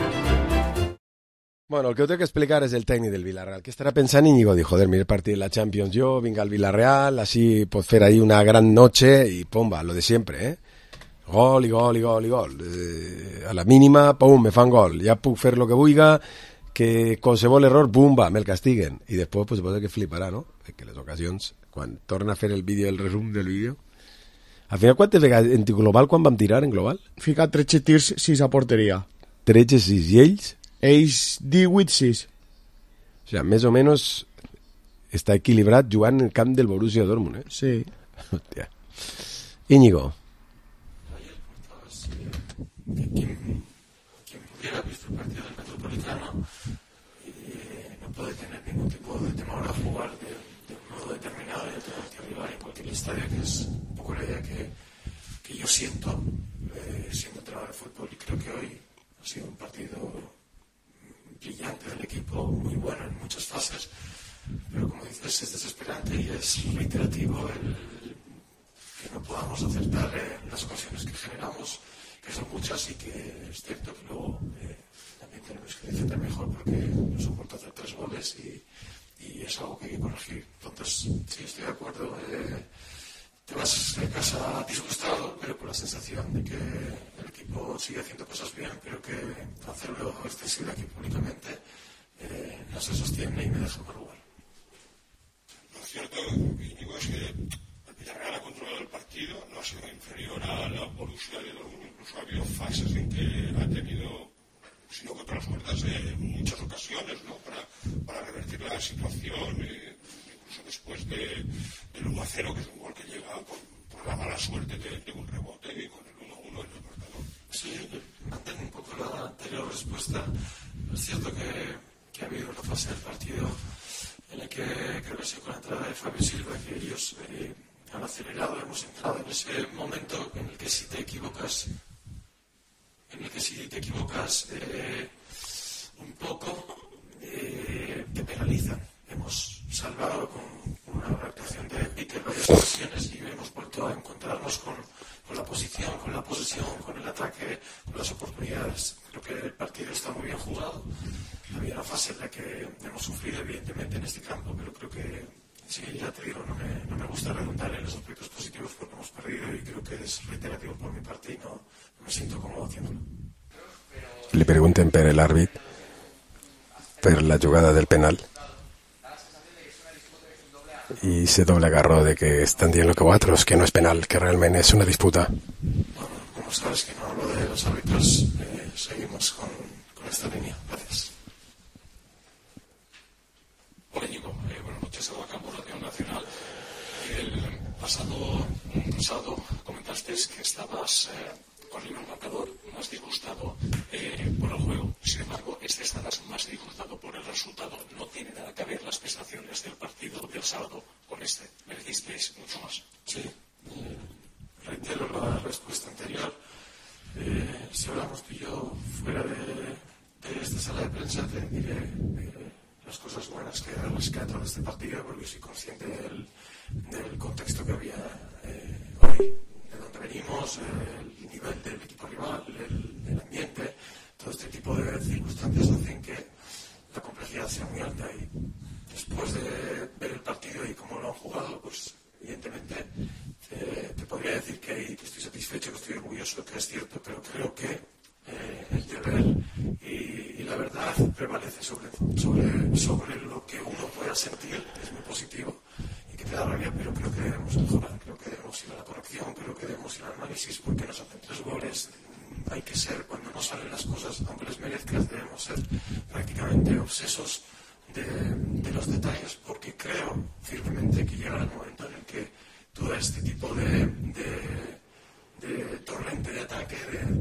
Bueno, el que tengo que explicar es el técnico del Villarreal, que estará pensando Íñigo, dijo, joder, mira el partido de la Champions yo, venga al Villarreal, así puedo hacer ahí una gran noche y pumba, lo de siempre, ¿eh? Gol y gol y gol y gol. A la mínima, pum, me fan gol. Ya puc fer lo que vulga, que qualsevol error, pumba, me'l castiguen. I després, pues, suposo que fliparà, no? Que les ocasions, quan torna a fer el vídeo, el resum del vídeo... Al final, quantes vegades, en global, quan vam tirar, en global? Fica 13 tirs, 6 a porteria. 13, 6, i ells? Ells 18-6. O sigui, més o menys està equilibrat jugant en el camp del Borussia Dortmund, eh? Sí. Hòstia. Íñigo. Quien pudiera visto el partido del Metropolitano no puede tener ningún tipo de temor a jugar de un modo determinado y arriba en cualquier estadio, que es un poco la idea que yo siento siendo entrenador de fútbol, y creo que hoy ha sido un partido brillante del equipo, muy bueno en muchas fases, pero como dices, es desesperante y es reiterativo el que no podamos acertar en las ocasiones que generamos, que son muchas, y que es cierto que luego también tenemos que defender mejor porque nos han vuelto a hacer 3 goles y es algo que hay que corregir. Entonces, sí, estoy de acuerdo. Te vas de casa disgustado, pero con la sensación de que el equipo sigue haciendo cosas bien, pero que hacerlo extensivo aquí públicamente no se sostiene y me deja mal lugar. Lo cierto, Íñigo, es que el Villarreal ha controlado el partido, no ha sido inferior a la Borussia de Dortmund, incluso ha habido fases en que ha tenido, si no contra las cuerdas, muchas ocasiones, ¿no? para revertir la situación, incluso después del 1-0, que es un gol que llega por la mala suerte de un rebote, y con el 1-1 en el marcador. Sí, mantengo un poco la anterior respuesta. Es cierto que ha habido una fase del partido en la que creo que ha sido con la entrada de Fabio Silva, que ellos han acelerado, hemos entrado en ese momento en el que si te equivocas un poco, te penalizan. Hemos salvado con una actuación de Peter varias ocasiones y hemos vuelto a encontrarnos con la posición, con la posesión, con el ataque, con las oportunidades. Creo que el partido está muy bien jugado. Había una fase en la que hemos sufrido, evidentemente, en este campo, pero creo que, sí, ya te digo, no me gusta redundar en los aspectos positivos porque hemos perdido, y creo que es reiterativo por mi parte y no me siento cómodo haciéndolo. Le pregunten per el árbit, per la jugada del penal, y se doble agarró de que están dient lo que otros, que no es penal, que realmente es una disputa. Bueno, como sabes que no hablo de los árbitros, seguimos con esta línea. Gracias. Hola, Íñigo. Buenas noches, Eduardo Campos, Radio Nacional. El pasado comentaste que estabas con el marcador más disgustado por el juego. Sin embargo, estarás más disgustado por el resultado. No tiene nada que ver las prestaciones del partido del sábado con este. Merecisteis mucho más. Sí. Reitero la respuesta anterior. Si hablamos tú y yo fuera de esta sala de prensa, te diré las cosas buenas que rescato de este partido, porque soy consciente del contexto que había hoy, de dónde venimos, el nivel del equipo rival, el ambiente, todo este tipo de circunstancias hacen que la complejidad sea muy alta, y después de ver el partido y cómo lo han jugado, pues evidentemente te podría decir que estoy satisfecho, que estoy orgulloso, que es cierto, pero creo que el deber y la verdad prevalece sobre lo que uno pueda sentir. Es muy positivo y que te da rabia, pero creo que debemos mejorar, creo que debemos ir a la corrección, creo que debemos ir al análisis, porque nos hacen 3 goles. Hay que ser, cuando no salen las cosas, aunque les merezcas, debemos ser prácticamente obsesos de los detalles, porque creo firmemente que llegará el momento en el que todo este tipo de torrente de ataque,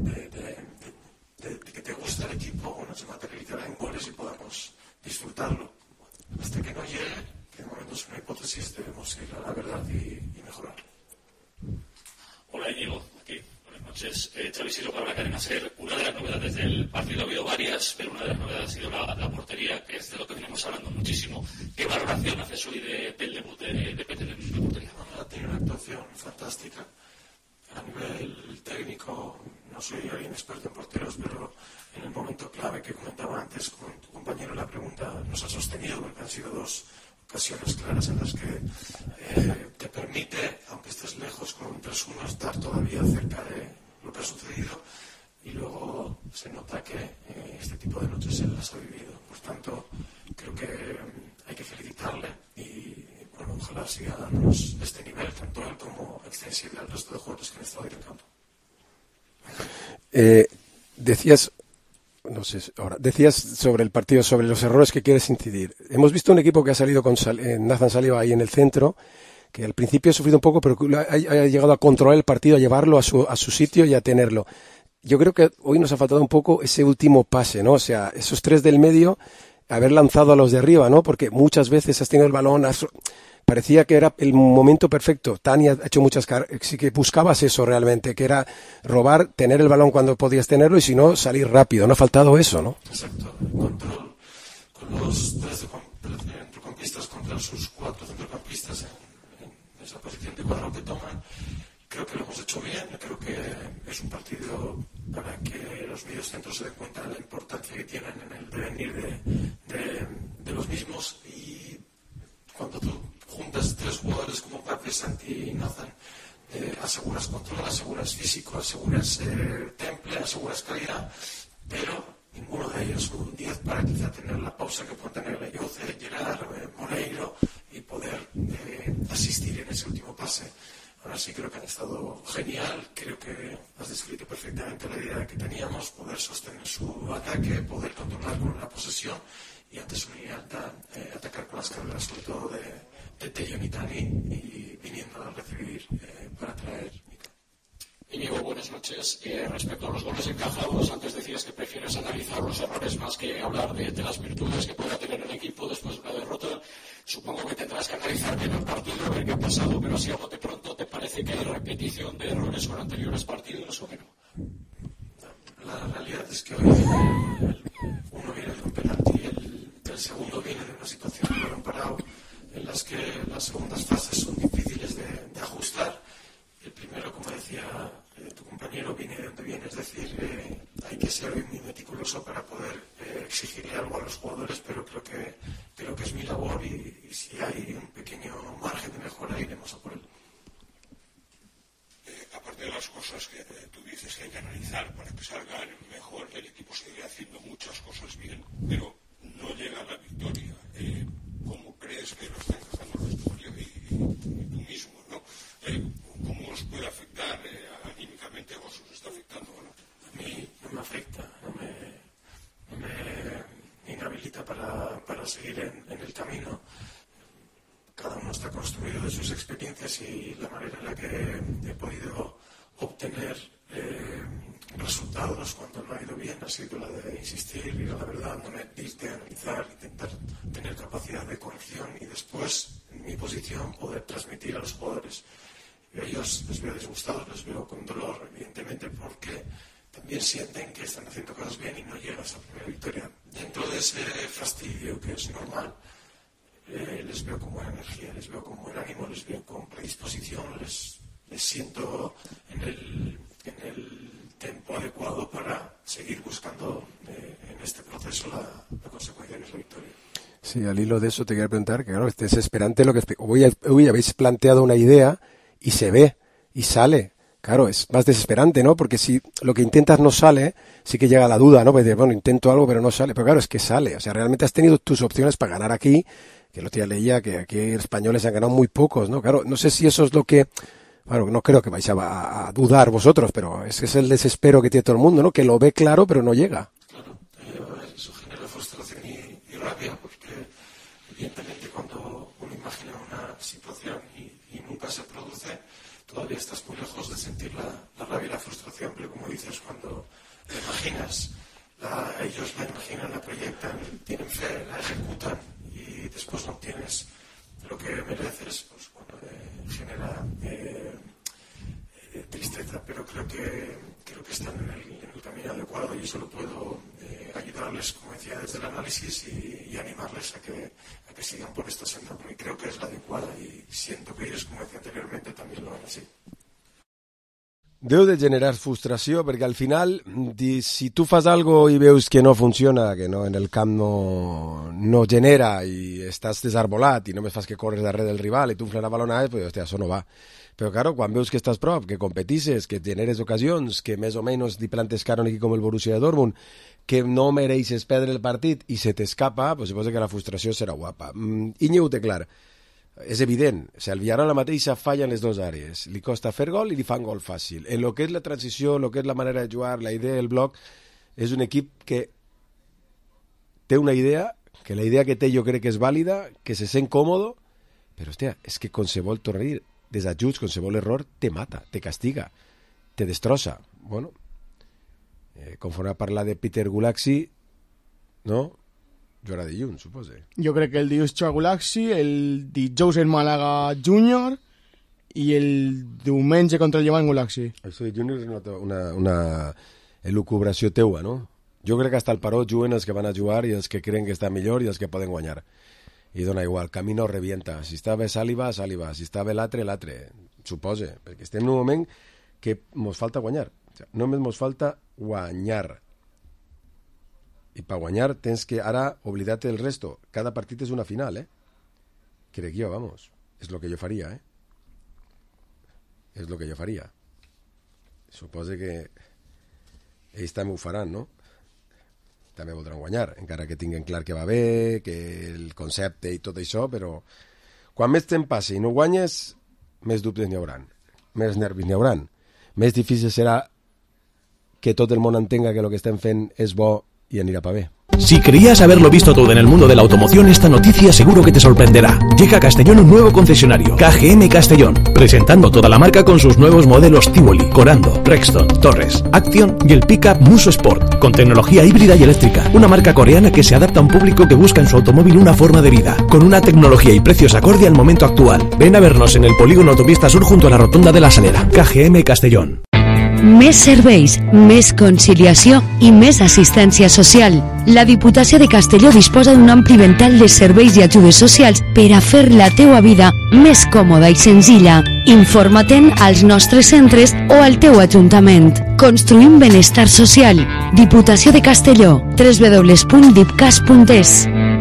de que te gusta el equipo, bueno, se materializará en goles y podamos disfrutarlo. Hasta que no llegue, que de momento es una hipótesis, debemos ir a la verdad y mejorar. Hola, Íñigo, aquí. Buenas noches. Xavi Siro para la cadena SER. Una de las novedades del partido ha habido varias, pero una de las novedades ha sido la portería, que es de lo que venimos hablando muchísimo. ¿Qué valoración haces hoy del debut de Peter en la portería? Ha tenido una actuación fantástica. A nivel técnico, no soy alguien experto en porteros, pero en el momento clave que comentaba antes con tu compañero, la pregunta nos ha sostenido, porque han sido 2 ocasiones claras en las que te permite, aunque estés lejos con un 3-1, estar todavía cerca de lo que ha sucedido, y luego se nota que este tipo de noches él las ha vivido. Por tanto, creo que hay que felicitarle y bueno, ojalá siga dándonos este nivel, tanto él como extensible al resto de jugadores que han estado ahí en el campo. Decías sobre el partido, sobre los errores que quieres incidir. Hemos visto un equipo que ha salido con Nathan Saliba ahí en el centro, que al principio ha sufrido un poco, pero ha llegado a controlar el partido, a llevarlo a su sitio y a tenerlo. Yo creo que hoy nos ha faltado un poco ese último pase, ¿no? O sea, esos 3 del medio, haber lanzado a los de arriba, ¿no? Porque muchas veces has tenido el balón, parecía que era el momento perfecto. Tani ha hecho muchas sí que buscabas eso realmente, que era robar, tener el balón cuando podías tenerlo y si no, salir rápido. No ha faltado eso, ¿no? Exacto, control con los 3 centrocampistas contra sus 4 centrocampistas en esa posición de cuadro que toman. Creo que lo hemos hecho bien, creo que es un partido para que los mediocentros se den cuenta de la importancia que tienen en el devenir de los mismos, y cuando tú juntas 3 jugadores como Pape, Santi y Nathan, aseguras control, aseguras físico, aseguras temple, aseguras calidad, pero ninguno de ellos un 10 para quizá tener la pausa que puede tener Leyoce, Gerard, Moreiro, y poder asistir en ese último pase. Ahora sí creo que han estado genial, creo que has descrito perfectamente la idea que teníamos, poder sostener su ataque, poder controlar con la posesión y ante su línea alta atacar con las carreras, sobre todo de Tello y Tani, y viniendo a recibir para traer. Íñigo, buenas noches. Respecto a los goles encajados, antes decías que prefieres analizar los errores más que hablar de las virtudes que pueda tener el equipo después de una derrota. Supongo que tendrás que analizar bien el partido, ver qué ha pasado, pero así a bote pronto, ¿te parece que hay repetición de errores con anteriores partidos o que no? La realidad es que hoy uno viene de un penalti y el segundo viene de una situación de balón parado, en las que las segundas fases son difíciles de ajustar. El primero, como decía tu compañero, viene de donde viene, es decir, hay que ser muy meticuloso para poder exigirle algo a los jugadores, pero creo que es mi labor y si hay un pequeño margen de mejora, iremos a por él. Aparte de las cosas que tú dices que hay que analizar para que salgan mejor, el equipo sigue haciendo muchas cosas bien, pero no llega a la victoria. ¿Cómo crees que lo está encajando el vestuario y tú mismo, ¿no? ¿Cómo os puede afectar anímicamente a vosotros? ¿Está afectando si la manera en la que he podido obtener resultados cuando no ha ido bien ha sido la de insistir, ir a la verdad, no mentirte, analizar, intentar tener capacidad de corrección y después, en mi posición, poder transmitir a los jugadores. A ellos les veo disgustados, les veo con dolor, evidentemente, porque también sienten que están haciendo cosas bien y no llegan a esa primera victoria. Dentro de ese fastidio que es normal, les veo con buena energía, les veo con buen ánimo, les veo con predisposición, les siento en el tiempo adecuado para seguir buscando en este proceso la consecuencia de la victoria. Sí, al hilo de eso te quería preguntar, que claro, es desesperante lo que hoy habéis planteado una idea y se ve y sale. Claro, es más desesperante, ¿no? Porque si lo que intentas no sale, sí que llega la duda, ¿no? Pues bueno, intento algo pero no sale. Pero claro, es que sale. O sea, realmente has tenido tus opciones para ganar aquí, que el otro día leía que aquí españoles han ganado muy pocos, ¿no? Claro, no sé si eso es lo que... Bueno, no creo que vais a dudar vosotros, pero ese es el desespero que tiene todo el mundo, ¿no? Que lo ve claro, pero no llega. Claro, eso genera frustración y rabia, porque evidentemente cuando uno imagina una situación y nunca se produce, todavía estás muy lejos de sentir la rabia y la frustración, pero como dices, cuando la imaginas, ellos la imaginan, la proyectan, tienen fe, la ejecutan y después no obtienes lo que mereces, pues bueno, genera tristeza, pero creo que están en el camino adecuado y solo puedo ayudarles, como decía, desde el análisis y animarles a que sigan por esta senda, porque creo que es la adecuada y siento que ellos, como decía anteriormente, también lo ven así. Deu de generar frustració, perquè al final, si tu fas algo i veus que no funciona, que no, en el camp no genera i estàs desarbolat i només fas que corres darrere del rival i tu la balonades, pues, hòstia, això no va. Però, claro, quan veus que estàs prop, que competisses, que generes ocasions, que més o menys t'hi plantes cara un equip com el Borussia Dortmund, que no mereixes perdre el partit i se t'escapa, pues suposo que la frustració serà guapa. Íñigo té clar. És evident, o sigui, el Villarreal la mateixa falla en les dues àrees, li costa fer gol i li fan gol fàcil. En lo que és la transició, lo que és la manera de jugar, la idea del bloc, és un equip que té una idea, que la idea que té jo crec que és vàlida, que se sent còmodo, però hòstia, és que qualsevol, torna a dir, desajuts, qualsevol error te mata, te castiga, te destrossa. Bueno, conforme a parlar de Peter Gulaxi, no? Jugarà dilluns, suposo. Jo crec que el dilluns juga Gulaxi, el dijous en Màlaga Júnior i el diumenge contra el Llevant Gulaxi. Això de Júnior és una elucubració teua, no? Jo crec que hasta el Paró juguen els que van a jugar i els que creen que està millor i els que poden guanyar. I dona igual, camino revienta. Si està bé Sàliba, Sàliba. Si està bé l'altre, l'altre. Supose, perquè estem en un moment que mos falta guanyar. O sigui, només mos falta guanyar. I per guanyar tens que ara oblidar-te del resto. Cada partit és una final, Crec jo, vamos. És lo que jo faria, És lo que jo faria. Suposo que ells també ho faran, no? També voldran guanyar, encara que tinguin clar que va bé, que el concepte i tot això, però quan més temps passi i no guanyes, més dubtes n'hi hauran, més nervis n'hi hauran. Més difícil serà que tot el món entenga que el que estem fent és bo y anirà pa bé. Si creías haberlo visto todo en el mundo de la automoción, esta noticia seguro que te sorprenderá. Llega a Castellón un nuevo concesionario, KGM Castellón, presentando toda la marca con sus nuevos modelos Tivoli, Corando, Rexton, Torres, Action y el pickup Muso Sport, con tecnología híbrida y eléctrica. Una marca coreana que se adapta a un público que busca en su automóvil una forma de vida, con una tecnología y precios acorde al momento actual. Ven a vernos en el polígono Autopista Sur junto a la rotonda de la Salera. KGM Castellón. Més serveis, més conciliació i més assistència social. La Diputació de Castelló disposa d'un ampli ventall de serveis i ajudes socials per a fer la teua vida més còmoda i senzilla. Informa-te'n als nostres centres o al teu ajuntament. Construïm benestar social. Diputació de Castelló. www.dipcas.es.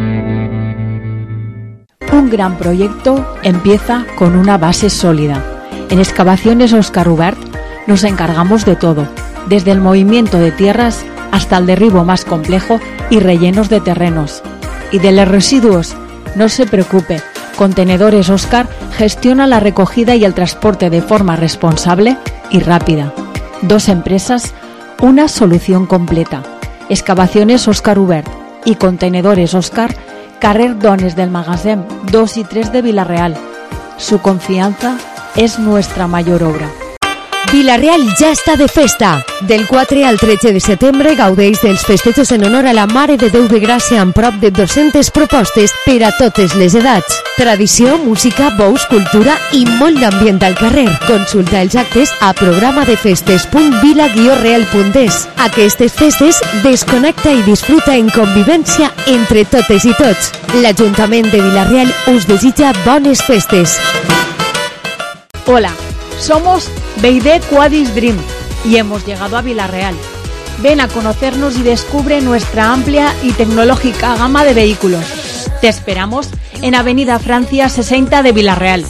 Un gran proyecto empieza con una base sólida. En Excavaciones Óscar Ubert nos encargamos de todo, desde el movimiento de tierras hasta el derribo más complejo y rellenos de terrenos. Y de los residuos, no se preocupe, Contenedores Óscar gestiona la recogida y el transporte de forma responsable y rápida. 2 empresas, una solución completa. Excavaciones Óscar Ubert y Contenedores Óscar, carrer Dones del Magasin 2 y 3 de Vila-real. Su confianza és nostra major obra. Vila-real ja està de festa. Del 4 al 13 de setembre gaudeix dels festejos en honor a la Mare de Déu de Gràcia amb prop de 200 propostes per a totes les edats. Tradició, música, bous, cultura i molt d'ambient al carrer. Consulta els actes a programadefestes.vila-real.es. Aquestes festes desconnecta i disfruta en convivència entre totes i tots. L'Ajuntament de Vila-real us desitja bones festes. Hola, somos Beide Quadis Dream y hemos llegado a Vila-real. Ven a conocernos y descubre nuestra amplia y tecnológica gama de vehículos. Te esperamos en Avenida Francia 60 de Vila-real.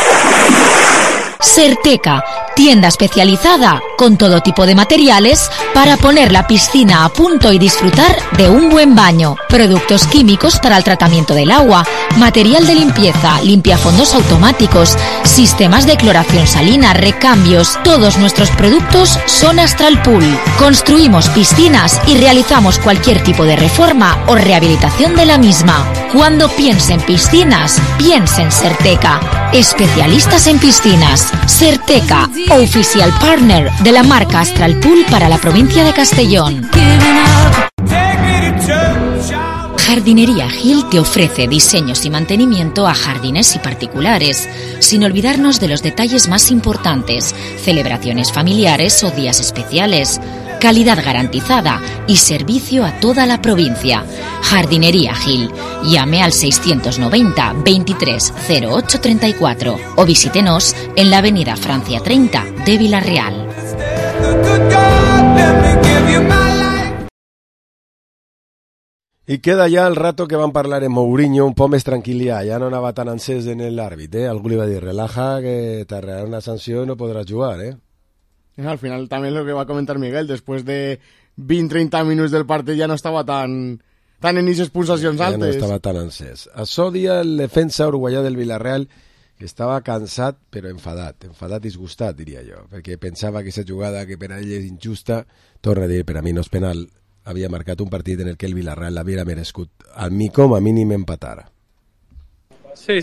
Certeca, tienda especializada con todo tipo de materiales para poner la piscina a punto y disfrutar de un buen baño. Productos químicos para el tratamiento del agua, material de limpieza, limpiafondos automáticos, sistemas de cloración salina, recambios. Todos nuestros productos son Astral Pool. Construimos piscinas y realizamos cualquier tipo de reforma o rehabilitación de la misma. Cuando piense en piscinas, piense en Certeca. Especialistas en piscinas. Certeca, oficial partner de la marca Astral Pool para la provincia de Castellón. Jardinería Gil te ofrece diseños y mantenimiento a jardines y particulares, sin olvidarnos de los detalles más importantes, celebraciones familiares o días especiales, calidad garantizada y servicio a toda la provincia. Jardinería Gil. Llame al 690 23 08 34 o visítenos en la avenida Francia 30 de Vila-real. I queda ja el rato que van parlar en Mourinho un poc més tranquil·lià, ja no anava tan encès en l'àrbit, Algú li va dir, relaja, que t'arreglarà una sanció i no podràs jugar, Al final también lo que va a comentar Miguel, después de 20-30 minuts del partit ja no estava tan en aquestes pulsacions altes. Ja no estava tan encès. Això dia el defensa uruguaià del Villarreal, que estava cansat però enfadat i disgustat, diria jo, perquè pensava que aquesta jugada que per a ell és injusta, torna a dir, per a mi no és penal, havia marcat un partit en el que el Villarreal l'havia merescut com a mínim empatar. Sí,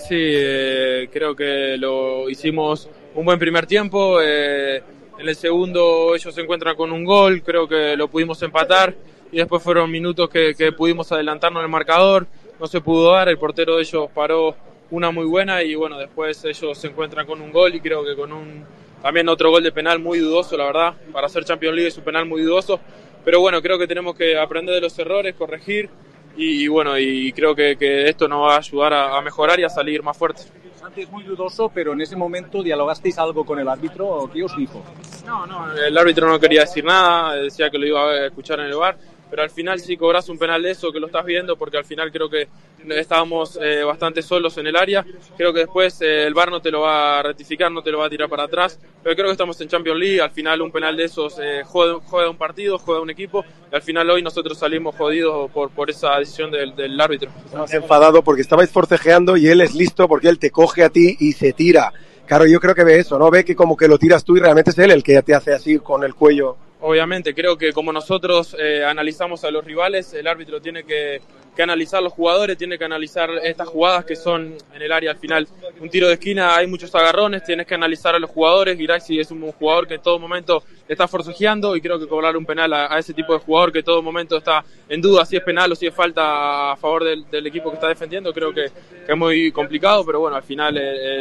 creo que lo hicimos un buen primer tiempo. En el segundo ellos se encuentran con un gol, creo que lo pudimos empatar y después fueron minutos que pudimos adelantarnos en el marcador, no se pudo dar, el portero de ellos paró una muy buena y bueno, después ellos se encuentran con un gol y creo que con también otro gol de penal muy dudoso, la verdad, para hacer Champions League es un penal muy dudoso, pero bueno, creo que tenemos que aprender de los errores, corregir y bueno, y creo que esto nos va a ayudar a mejorar y a salir más fuertes. Santi, es muy dudoso, pero en ese momento dialogasteis algo con el árbitro, ¿qué os dijo? No, el árbitro no quería decir nada, decía que lo iba a escuchar en el VAR, pero al final si cobras un penal de eso, que lo estás viendo, porque al final creo que estábamos bastante solos en el área, creo que después el VAR no te lo va a rectificar, no te lo va a tirar para atrás, pero creo que estamos en Champions League, al final un penal de esos juega un partido, juega un equipo, y al final hoy nosotros salimos jodidos por esa decisión del árbitro. Estabas enfadado porque estabais forcejeando y él es listo porque él te coge a ti y se tira. Claro, yo creo que ve eso, ¿no? Ve que como que lo tiras tú y realmente es él el que te hace así con el cuello. Obviamente, creo que como nosotros analizamos a los rivales, el árbitro tiene que analizar los jugadores, tiene que analizar estas jugadas que son en el área al final. Un tiro de esquina, hay muchos agarrones, tienes que analizar a los jugadores. Girassi es un jugador que en todo momento está forcejeando y creo que cobrar un penal a ese tipo de jugador que en todo momento está en duda si es penal o si es falta a favor del equipo que está defendiendo, creo que es muy complicado, pero bueno, al final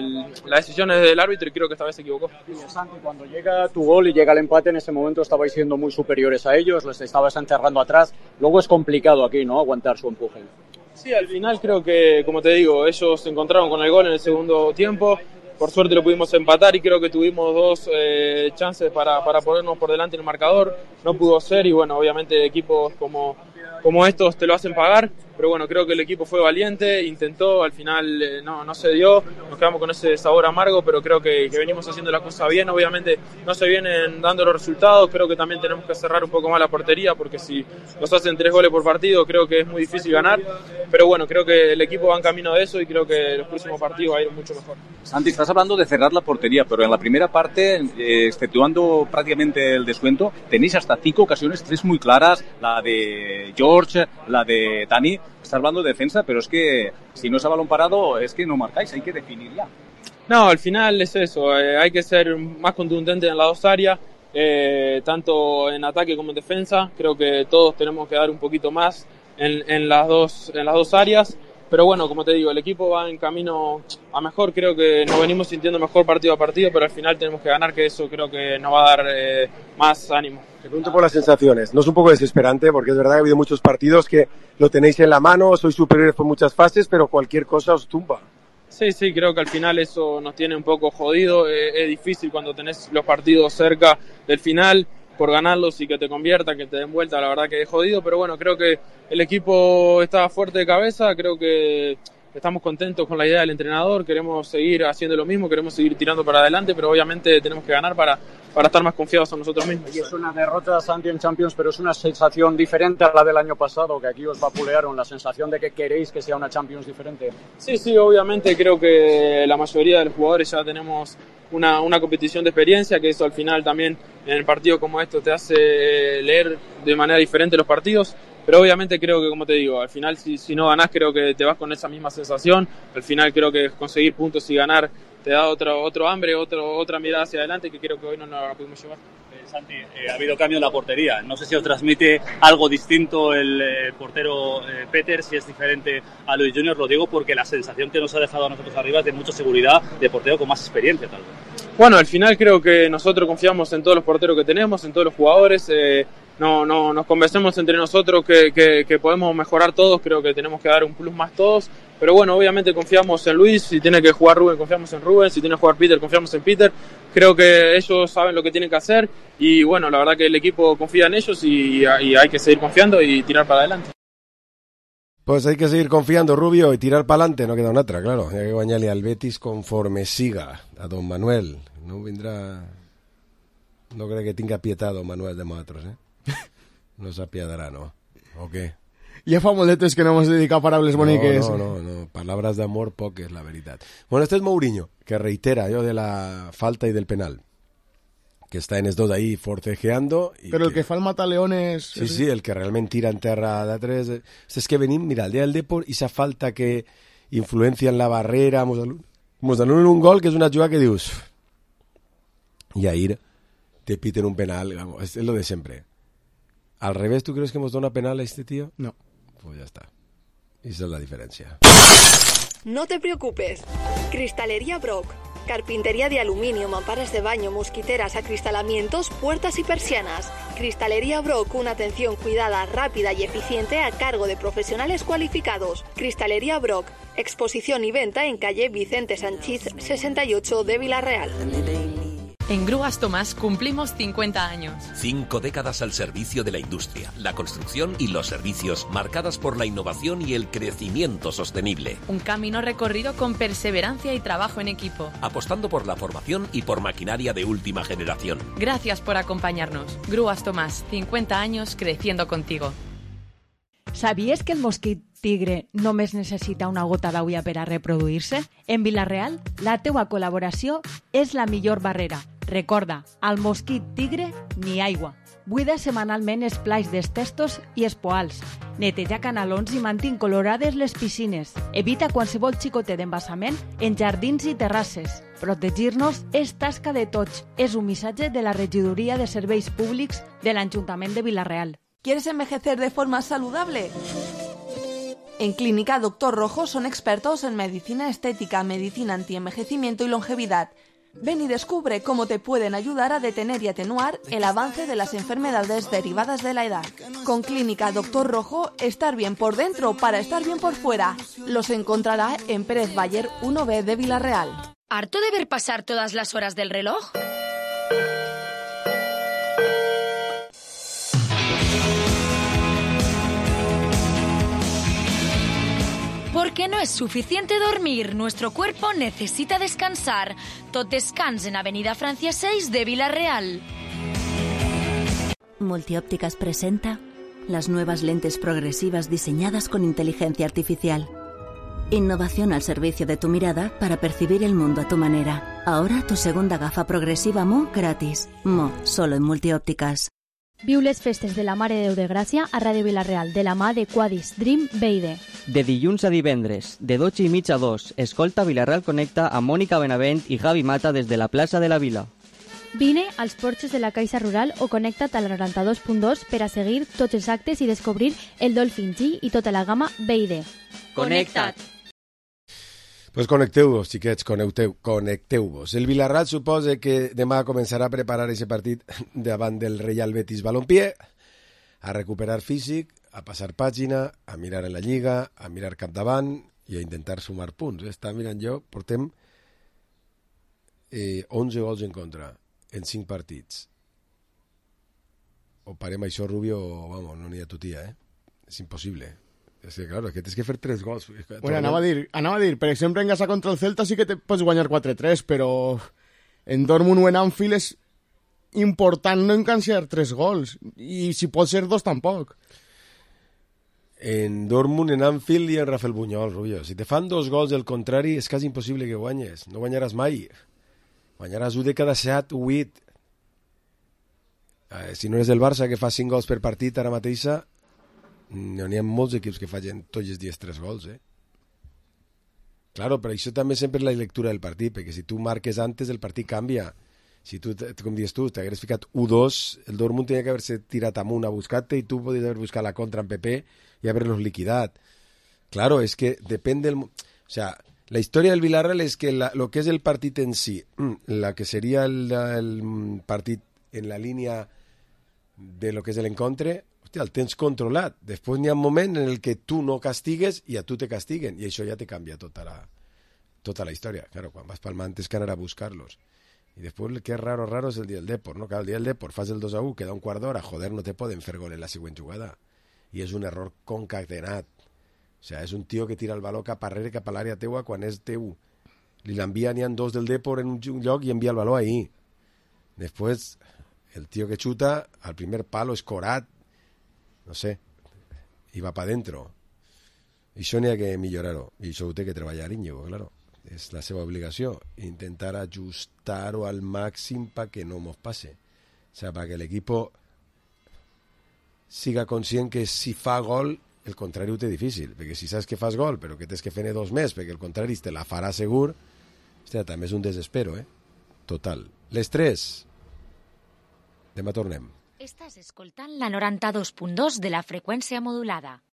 la decisión es del árbitro y creo que esta vez se equivocó. Santi, cuando llega tu gol y llega el empate, en ese momento estabais siendo muy superiores a ellos, les estabas encerrando atrás, luego es complicado aquí, ¿no?, aguantar su empuje. Sí, al final creo que, como te digo, ellos se encontraron con el gol en el segundo tiempo, por suerte lo pudimos empatar y creo que tuvimos dos chances para ponernos por delante en el marcador, no pudo ser y bueno, obviamente equipos como estos te lo hacen pagar, pero bueno, creo que el equipo fue valiente, intentó, al final no se dio, nos quedamos con ese sabor amargo, pero creo que venimos haciendo la cosa bien, obviamente no se vienen dando los resultados, creo que también tenemos que cerrar un poco más la portería, porque si nos hacen 3 goles por partido, creo que es muy difícil ganar, pero bueno, creo que el equipo va en camino de eso y creo que los próximos partidos va a ir mucho mejor. Santi, estás hablando de cerrar la portería, pero en la primera parte, exceptuando prácticamente el descuento, tenéis hasta 5 ocasiones, 3 muy claras, la de George, la de Dani. Estás hablando de defensa, pero es que si no es a balón parado, es que no marcáis, hay que definir ya. No, al final es eso, hay que ser más contundente en las dos áreas, tanto en ataque como en defensa. Creo que todos tenemos que dar un poquito más en las dos áreas. Pero bueno, como te digo, el equipo va en camino a mejor. Creo que nos venimos sintiendo mejor partido a partido, pero al final tenemos que ganar, que eso creo que nos va a dar más ánimo. Te pregunto por las sensaciones. ¿No es un poco desesperante? Porque es verdad que ha habido muchos partidos que lo tenéis en la mano, sois superiores por muchas fases, pero cualquier cosa os tumba. Sí, creo que al final eso nos tiene un poco jodido. Es difícil cuando tenés los partidos cerca del final, por ganarlos y que te convierta, que te den vuelta, la verdad que es jodido, pero bueno, creo que el equipo está fuerte de cabeza, creo que estamos contentos con la idea del entrenador, queremos seguir haciendo lo mismo, queremos seguir tirando para adelante, pero obviamente tenemos que ganar para estar más confiados en nosotros mismos. Y es una derrota, Santi, en Champions, pero es una sensación diferente a la del año pasado, que aquí os vapulearon, la sensación de que queréis que sea una Champions diferente. Sí, obviamente creo que la mayoría de los jugadores ya tenemos una competición de experiencia, que eso al final también en el partido como esto te hace leer de manera diferente los partidos, pero obviamente creo que, como te digo, al final si no ganás creo que te vas con esa misma sensación. Al final creo que conseguir puntos y ganar te da otro hambre, otra mirada hacia adelante, que creo que hoy no la pudimos llevar. Santi, ha habido cambio en la portería. No sé si os transmite algo distinto el portero Peter, si es diferente a Luis Junior. Lo digo porque la sensación que nos ha dejado a nosotros arriba es de mucha seguridad, de portero con más experiencia, tal vez. Bueno, al final creo que nosotros confiamos en todos los porteros que tenemos, en todos los jugadores. No nos convencemos entre nosotros que podemos mejorar todos. Creo que tenemos que dar un plus más todos. Pero bueno, obviamente confiamos en Luis. Si tiene que jugar Rubén, confiamos en Rubén. Si tiene que jugar Peter, confiamos en Peter. Creo que ellos saben lo que tienen que hacer. Y bueno, la verdad que el equipo confía en ellos y hay que seguir confiando y tirar para adelante. Pues hay que seguir confiando, Rubio, y tirar para adelante. No queda una otra, claro. Hay que guañarle al Betis conforme siga a don Manuel. No vendrá... No creo que tenga pietad don Manuel de nosotros, No se apiadará, ¿no? ¿O qué? Ya fa moletes que no hemos dedicado parables boniques. No. Palabras de amor, poques, la verdad. Bueno, este es Mourinho, que reitera yo de la falta y del penal. Que está en estos ahí forcejeando. Però el que fa el mataleones... Sí, el que realment tira en terra d'altres... És que venim, mira, el dia del Depor, i esa falta que influencia en la barrera, mos donen un gol, que és una jugada que dius... I ahir te piten un penal, vamos, es lo de siempre. Al revés, ¿tú crees que hemos dado una penal a este tío? No. Pues ya está. Esa es la diferencia. No te preocupes. Cristalería Brock. Carpintería de aluminio, mamparas de baño, mosquiteras, acristalamientos, puertas y persianas. Cristalería Brock, una atención cuidada, rápida y eficiente a cargo de profesionales cualificados. Cristalería Brock, exposición y venta en calle Vicente Sanchís 68 de Villarreal. En Grúas Tomás cumplimos 50 años. 5 décadas al servicio de la industria, la construcción y los servicios, marcadas por la innovación y el crecimiento sostenible. Un camino recorrido con perseverancia y trabajo en equipo. Apostando por la formación y por maquinaria de última generación. Gracias por acompañarnos. Grúas Tomás, 50 años creciendo contigo. ¿Sabies que el mosquit tigre només necessita una gota d'aigua per a reproduir-se? En Vila-real, la teua col·laboració és la millor barrera. Recorda, al mosquit tigre, ni aigua. Buida setmanalment els plats dels testos i els poals. Neteja canalons i mantén colorades les piscines. Evita qualsevol xicotet d'embassament en jardins i terrasses. Protegir-nos és tasca de tots. És un missatge de la Regidoria de Serveis Públics de l'Ajuntament de Vila-real. ¿Quieres envejecer de forma saludable? En Clínica Doctor Rojo son expertos en medicina estética, medicina antienvejecimiento y longevidad. Ven y descubre cómo te pueden ayudar a detener y atenuar el avance de las enfermedades derivadas de la edad. Con Clínica Doctor Rojo, estar bien por dentro para estar bien por fuera. Los encontrará en Pérez Bayer 1B de Vila-real. ¿Harto de ver pasar todas las horas del reloj? Porque no es suficiente dormir, nuestro cuerpo necesita descansar. Tot descans en Avenida Francia 6 de Vila-real. Multiópticas presenta las nuevas lentes progresivas diseñadas con inteligencia artificial. Innovación al servicio de tu mirada para percibir el mundo a tu manera. Ahora tu segunda gafa progresiva Mo gratis. Mo, solo en Multiópticas. Viu les festes de la Mare de Déu de Gràcia a Ràdio Vila-real, de la mà de Quadis Dream Beide. De dilluns a divendres, de 12:30 a 2, escolta Vila-real Connecta amb Mònica Benavent i Javi Mata des de la plaça de la Vila. Vine als porxos de la Caixa Rural o connecta't a la 92.2 per a seguir tots els actes i descobrir el Dolphin G i tota la gamma Beide. Connecta't! Pues connecteu-vos, xiquets, connecteu-vos. El Villarreal suposa que demà començarà a preparar aquest partit davant del Real Betis Balompié, a recuperar físic, a passar pàgina, a mirar en la Lliga, a mirar capdavant i a intentar sumar punts. Està mirant jo, portem 11 gols en contra en 5 partits. O parem això, Rubio, o vamos, no n'hi ha tutia, És impossible. És que, claro, que tens que fer 3 gols. Bueno, anava a dir, per exemple, en casa contra el Celta sí que te pots guanyar 4-3, però en Dortmund o en Anfield és important no encaixar 3 gols, i si pot ser 2 tampoc. En Dortmund, en Anfield i en Rafael Buñol, Rubio. Si te fan 2 gols del contrari, és quasi impossible que guanyes. No guanyaràs mai. Guanyaràs 1 de cada 7 o 8. Si no eres del Barça, que fa 5 gols per partit ara mateixa, n'hi ha molts equips que fallen tots els dies 3 gols, Claro, però això també sempre és la lectura del partit, perquè si tu marques antes, el partit canvia. Si tu, com dius tu, t'hagués ficat 1-2, el Dortmund tenia que haver-se tirat amunt a buscar-te i tu podies haver buscat la contra en PP y haberlos liquidat. Claro, es que depèn del... O sea, la història del Villarreal és que lo que és el partit en si, la que seria el partit en la línia de lo que és l'encontre, hòstia, el tens controlat. Després n'hi ha un moment en el que tu no castigues i a tu te castiguen, i això ja te canvia tota la història. Claro, quan vas palmant tens que anar a buscar-los. Y después el que es raro es el día del Depor, ¿no? Cada día del Depor fas el 2-1, queda un quart d'hora, joder, no te poden fer gol en la següent jugada. I és un error concatenat. O sea, és un tio que tira el baló cap arrere, cap a l'àrea teua, quan és teu. Li l'envia, n'hi ha 2 del Depor en un lloc i envia el baló ahí. Después, el tio que xuta, al primer palo escorat, no sé, i va pa dentro. I això n'hi ha que millorar-ho. I això ho té que treballar Íñigo, claro. És la seva obligació, intentar ajustar-ho al màxim para que no mos pase. O sea, para que el equipo siga conscient que si fa gol, el contrari ho té difícil, perquè si saps que fas gol, però que tens que fer-ne 2 més, perquè el contrari te la farà segur, hòstia, també és un desespero, Total. Les 3. Demà tornem. Estàs escoltant la 92.2 de la freqüència modulada.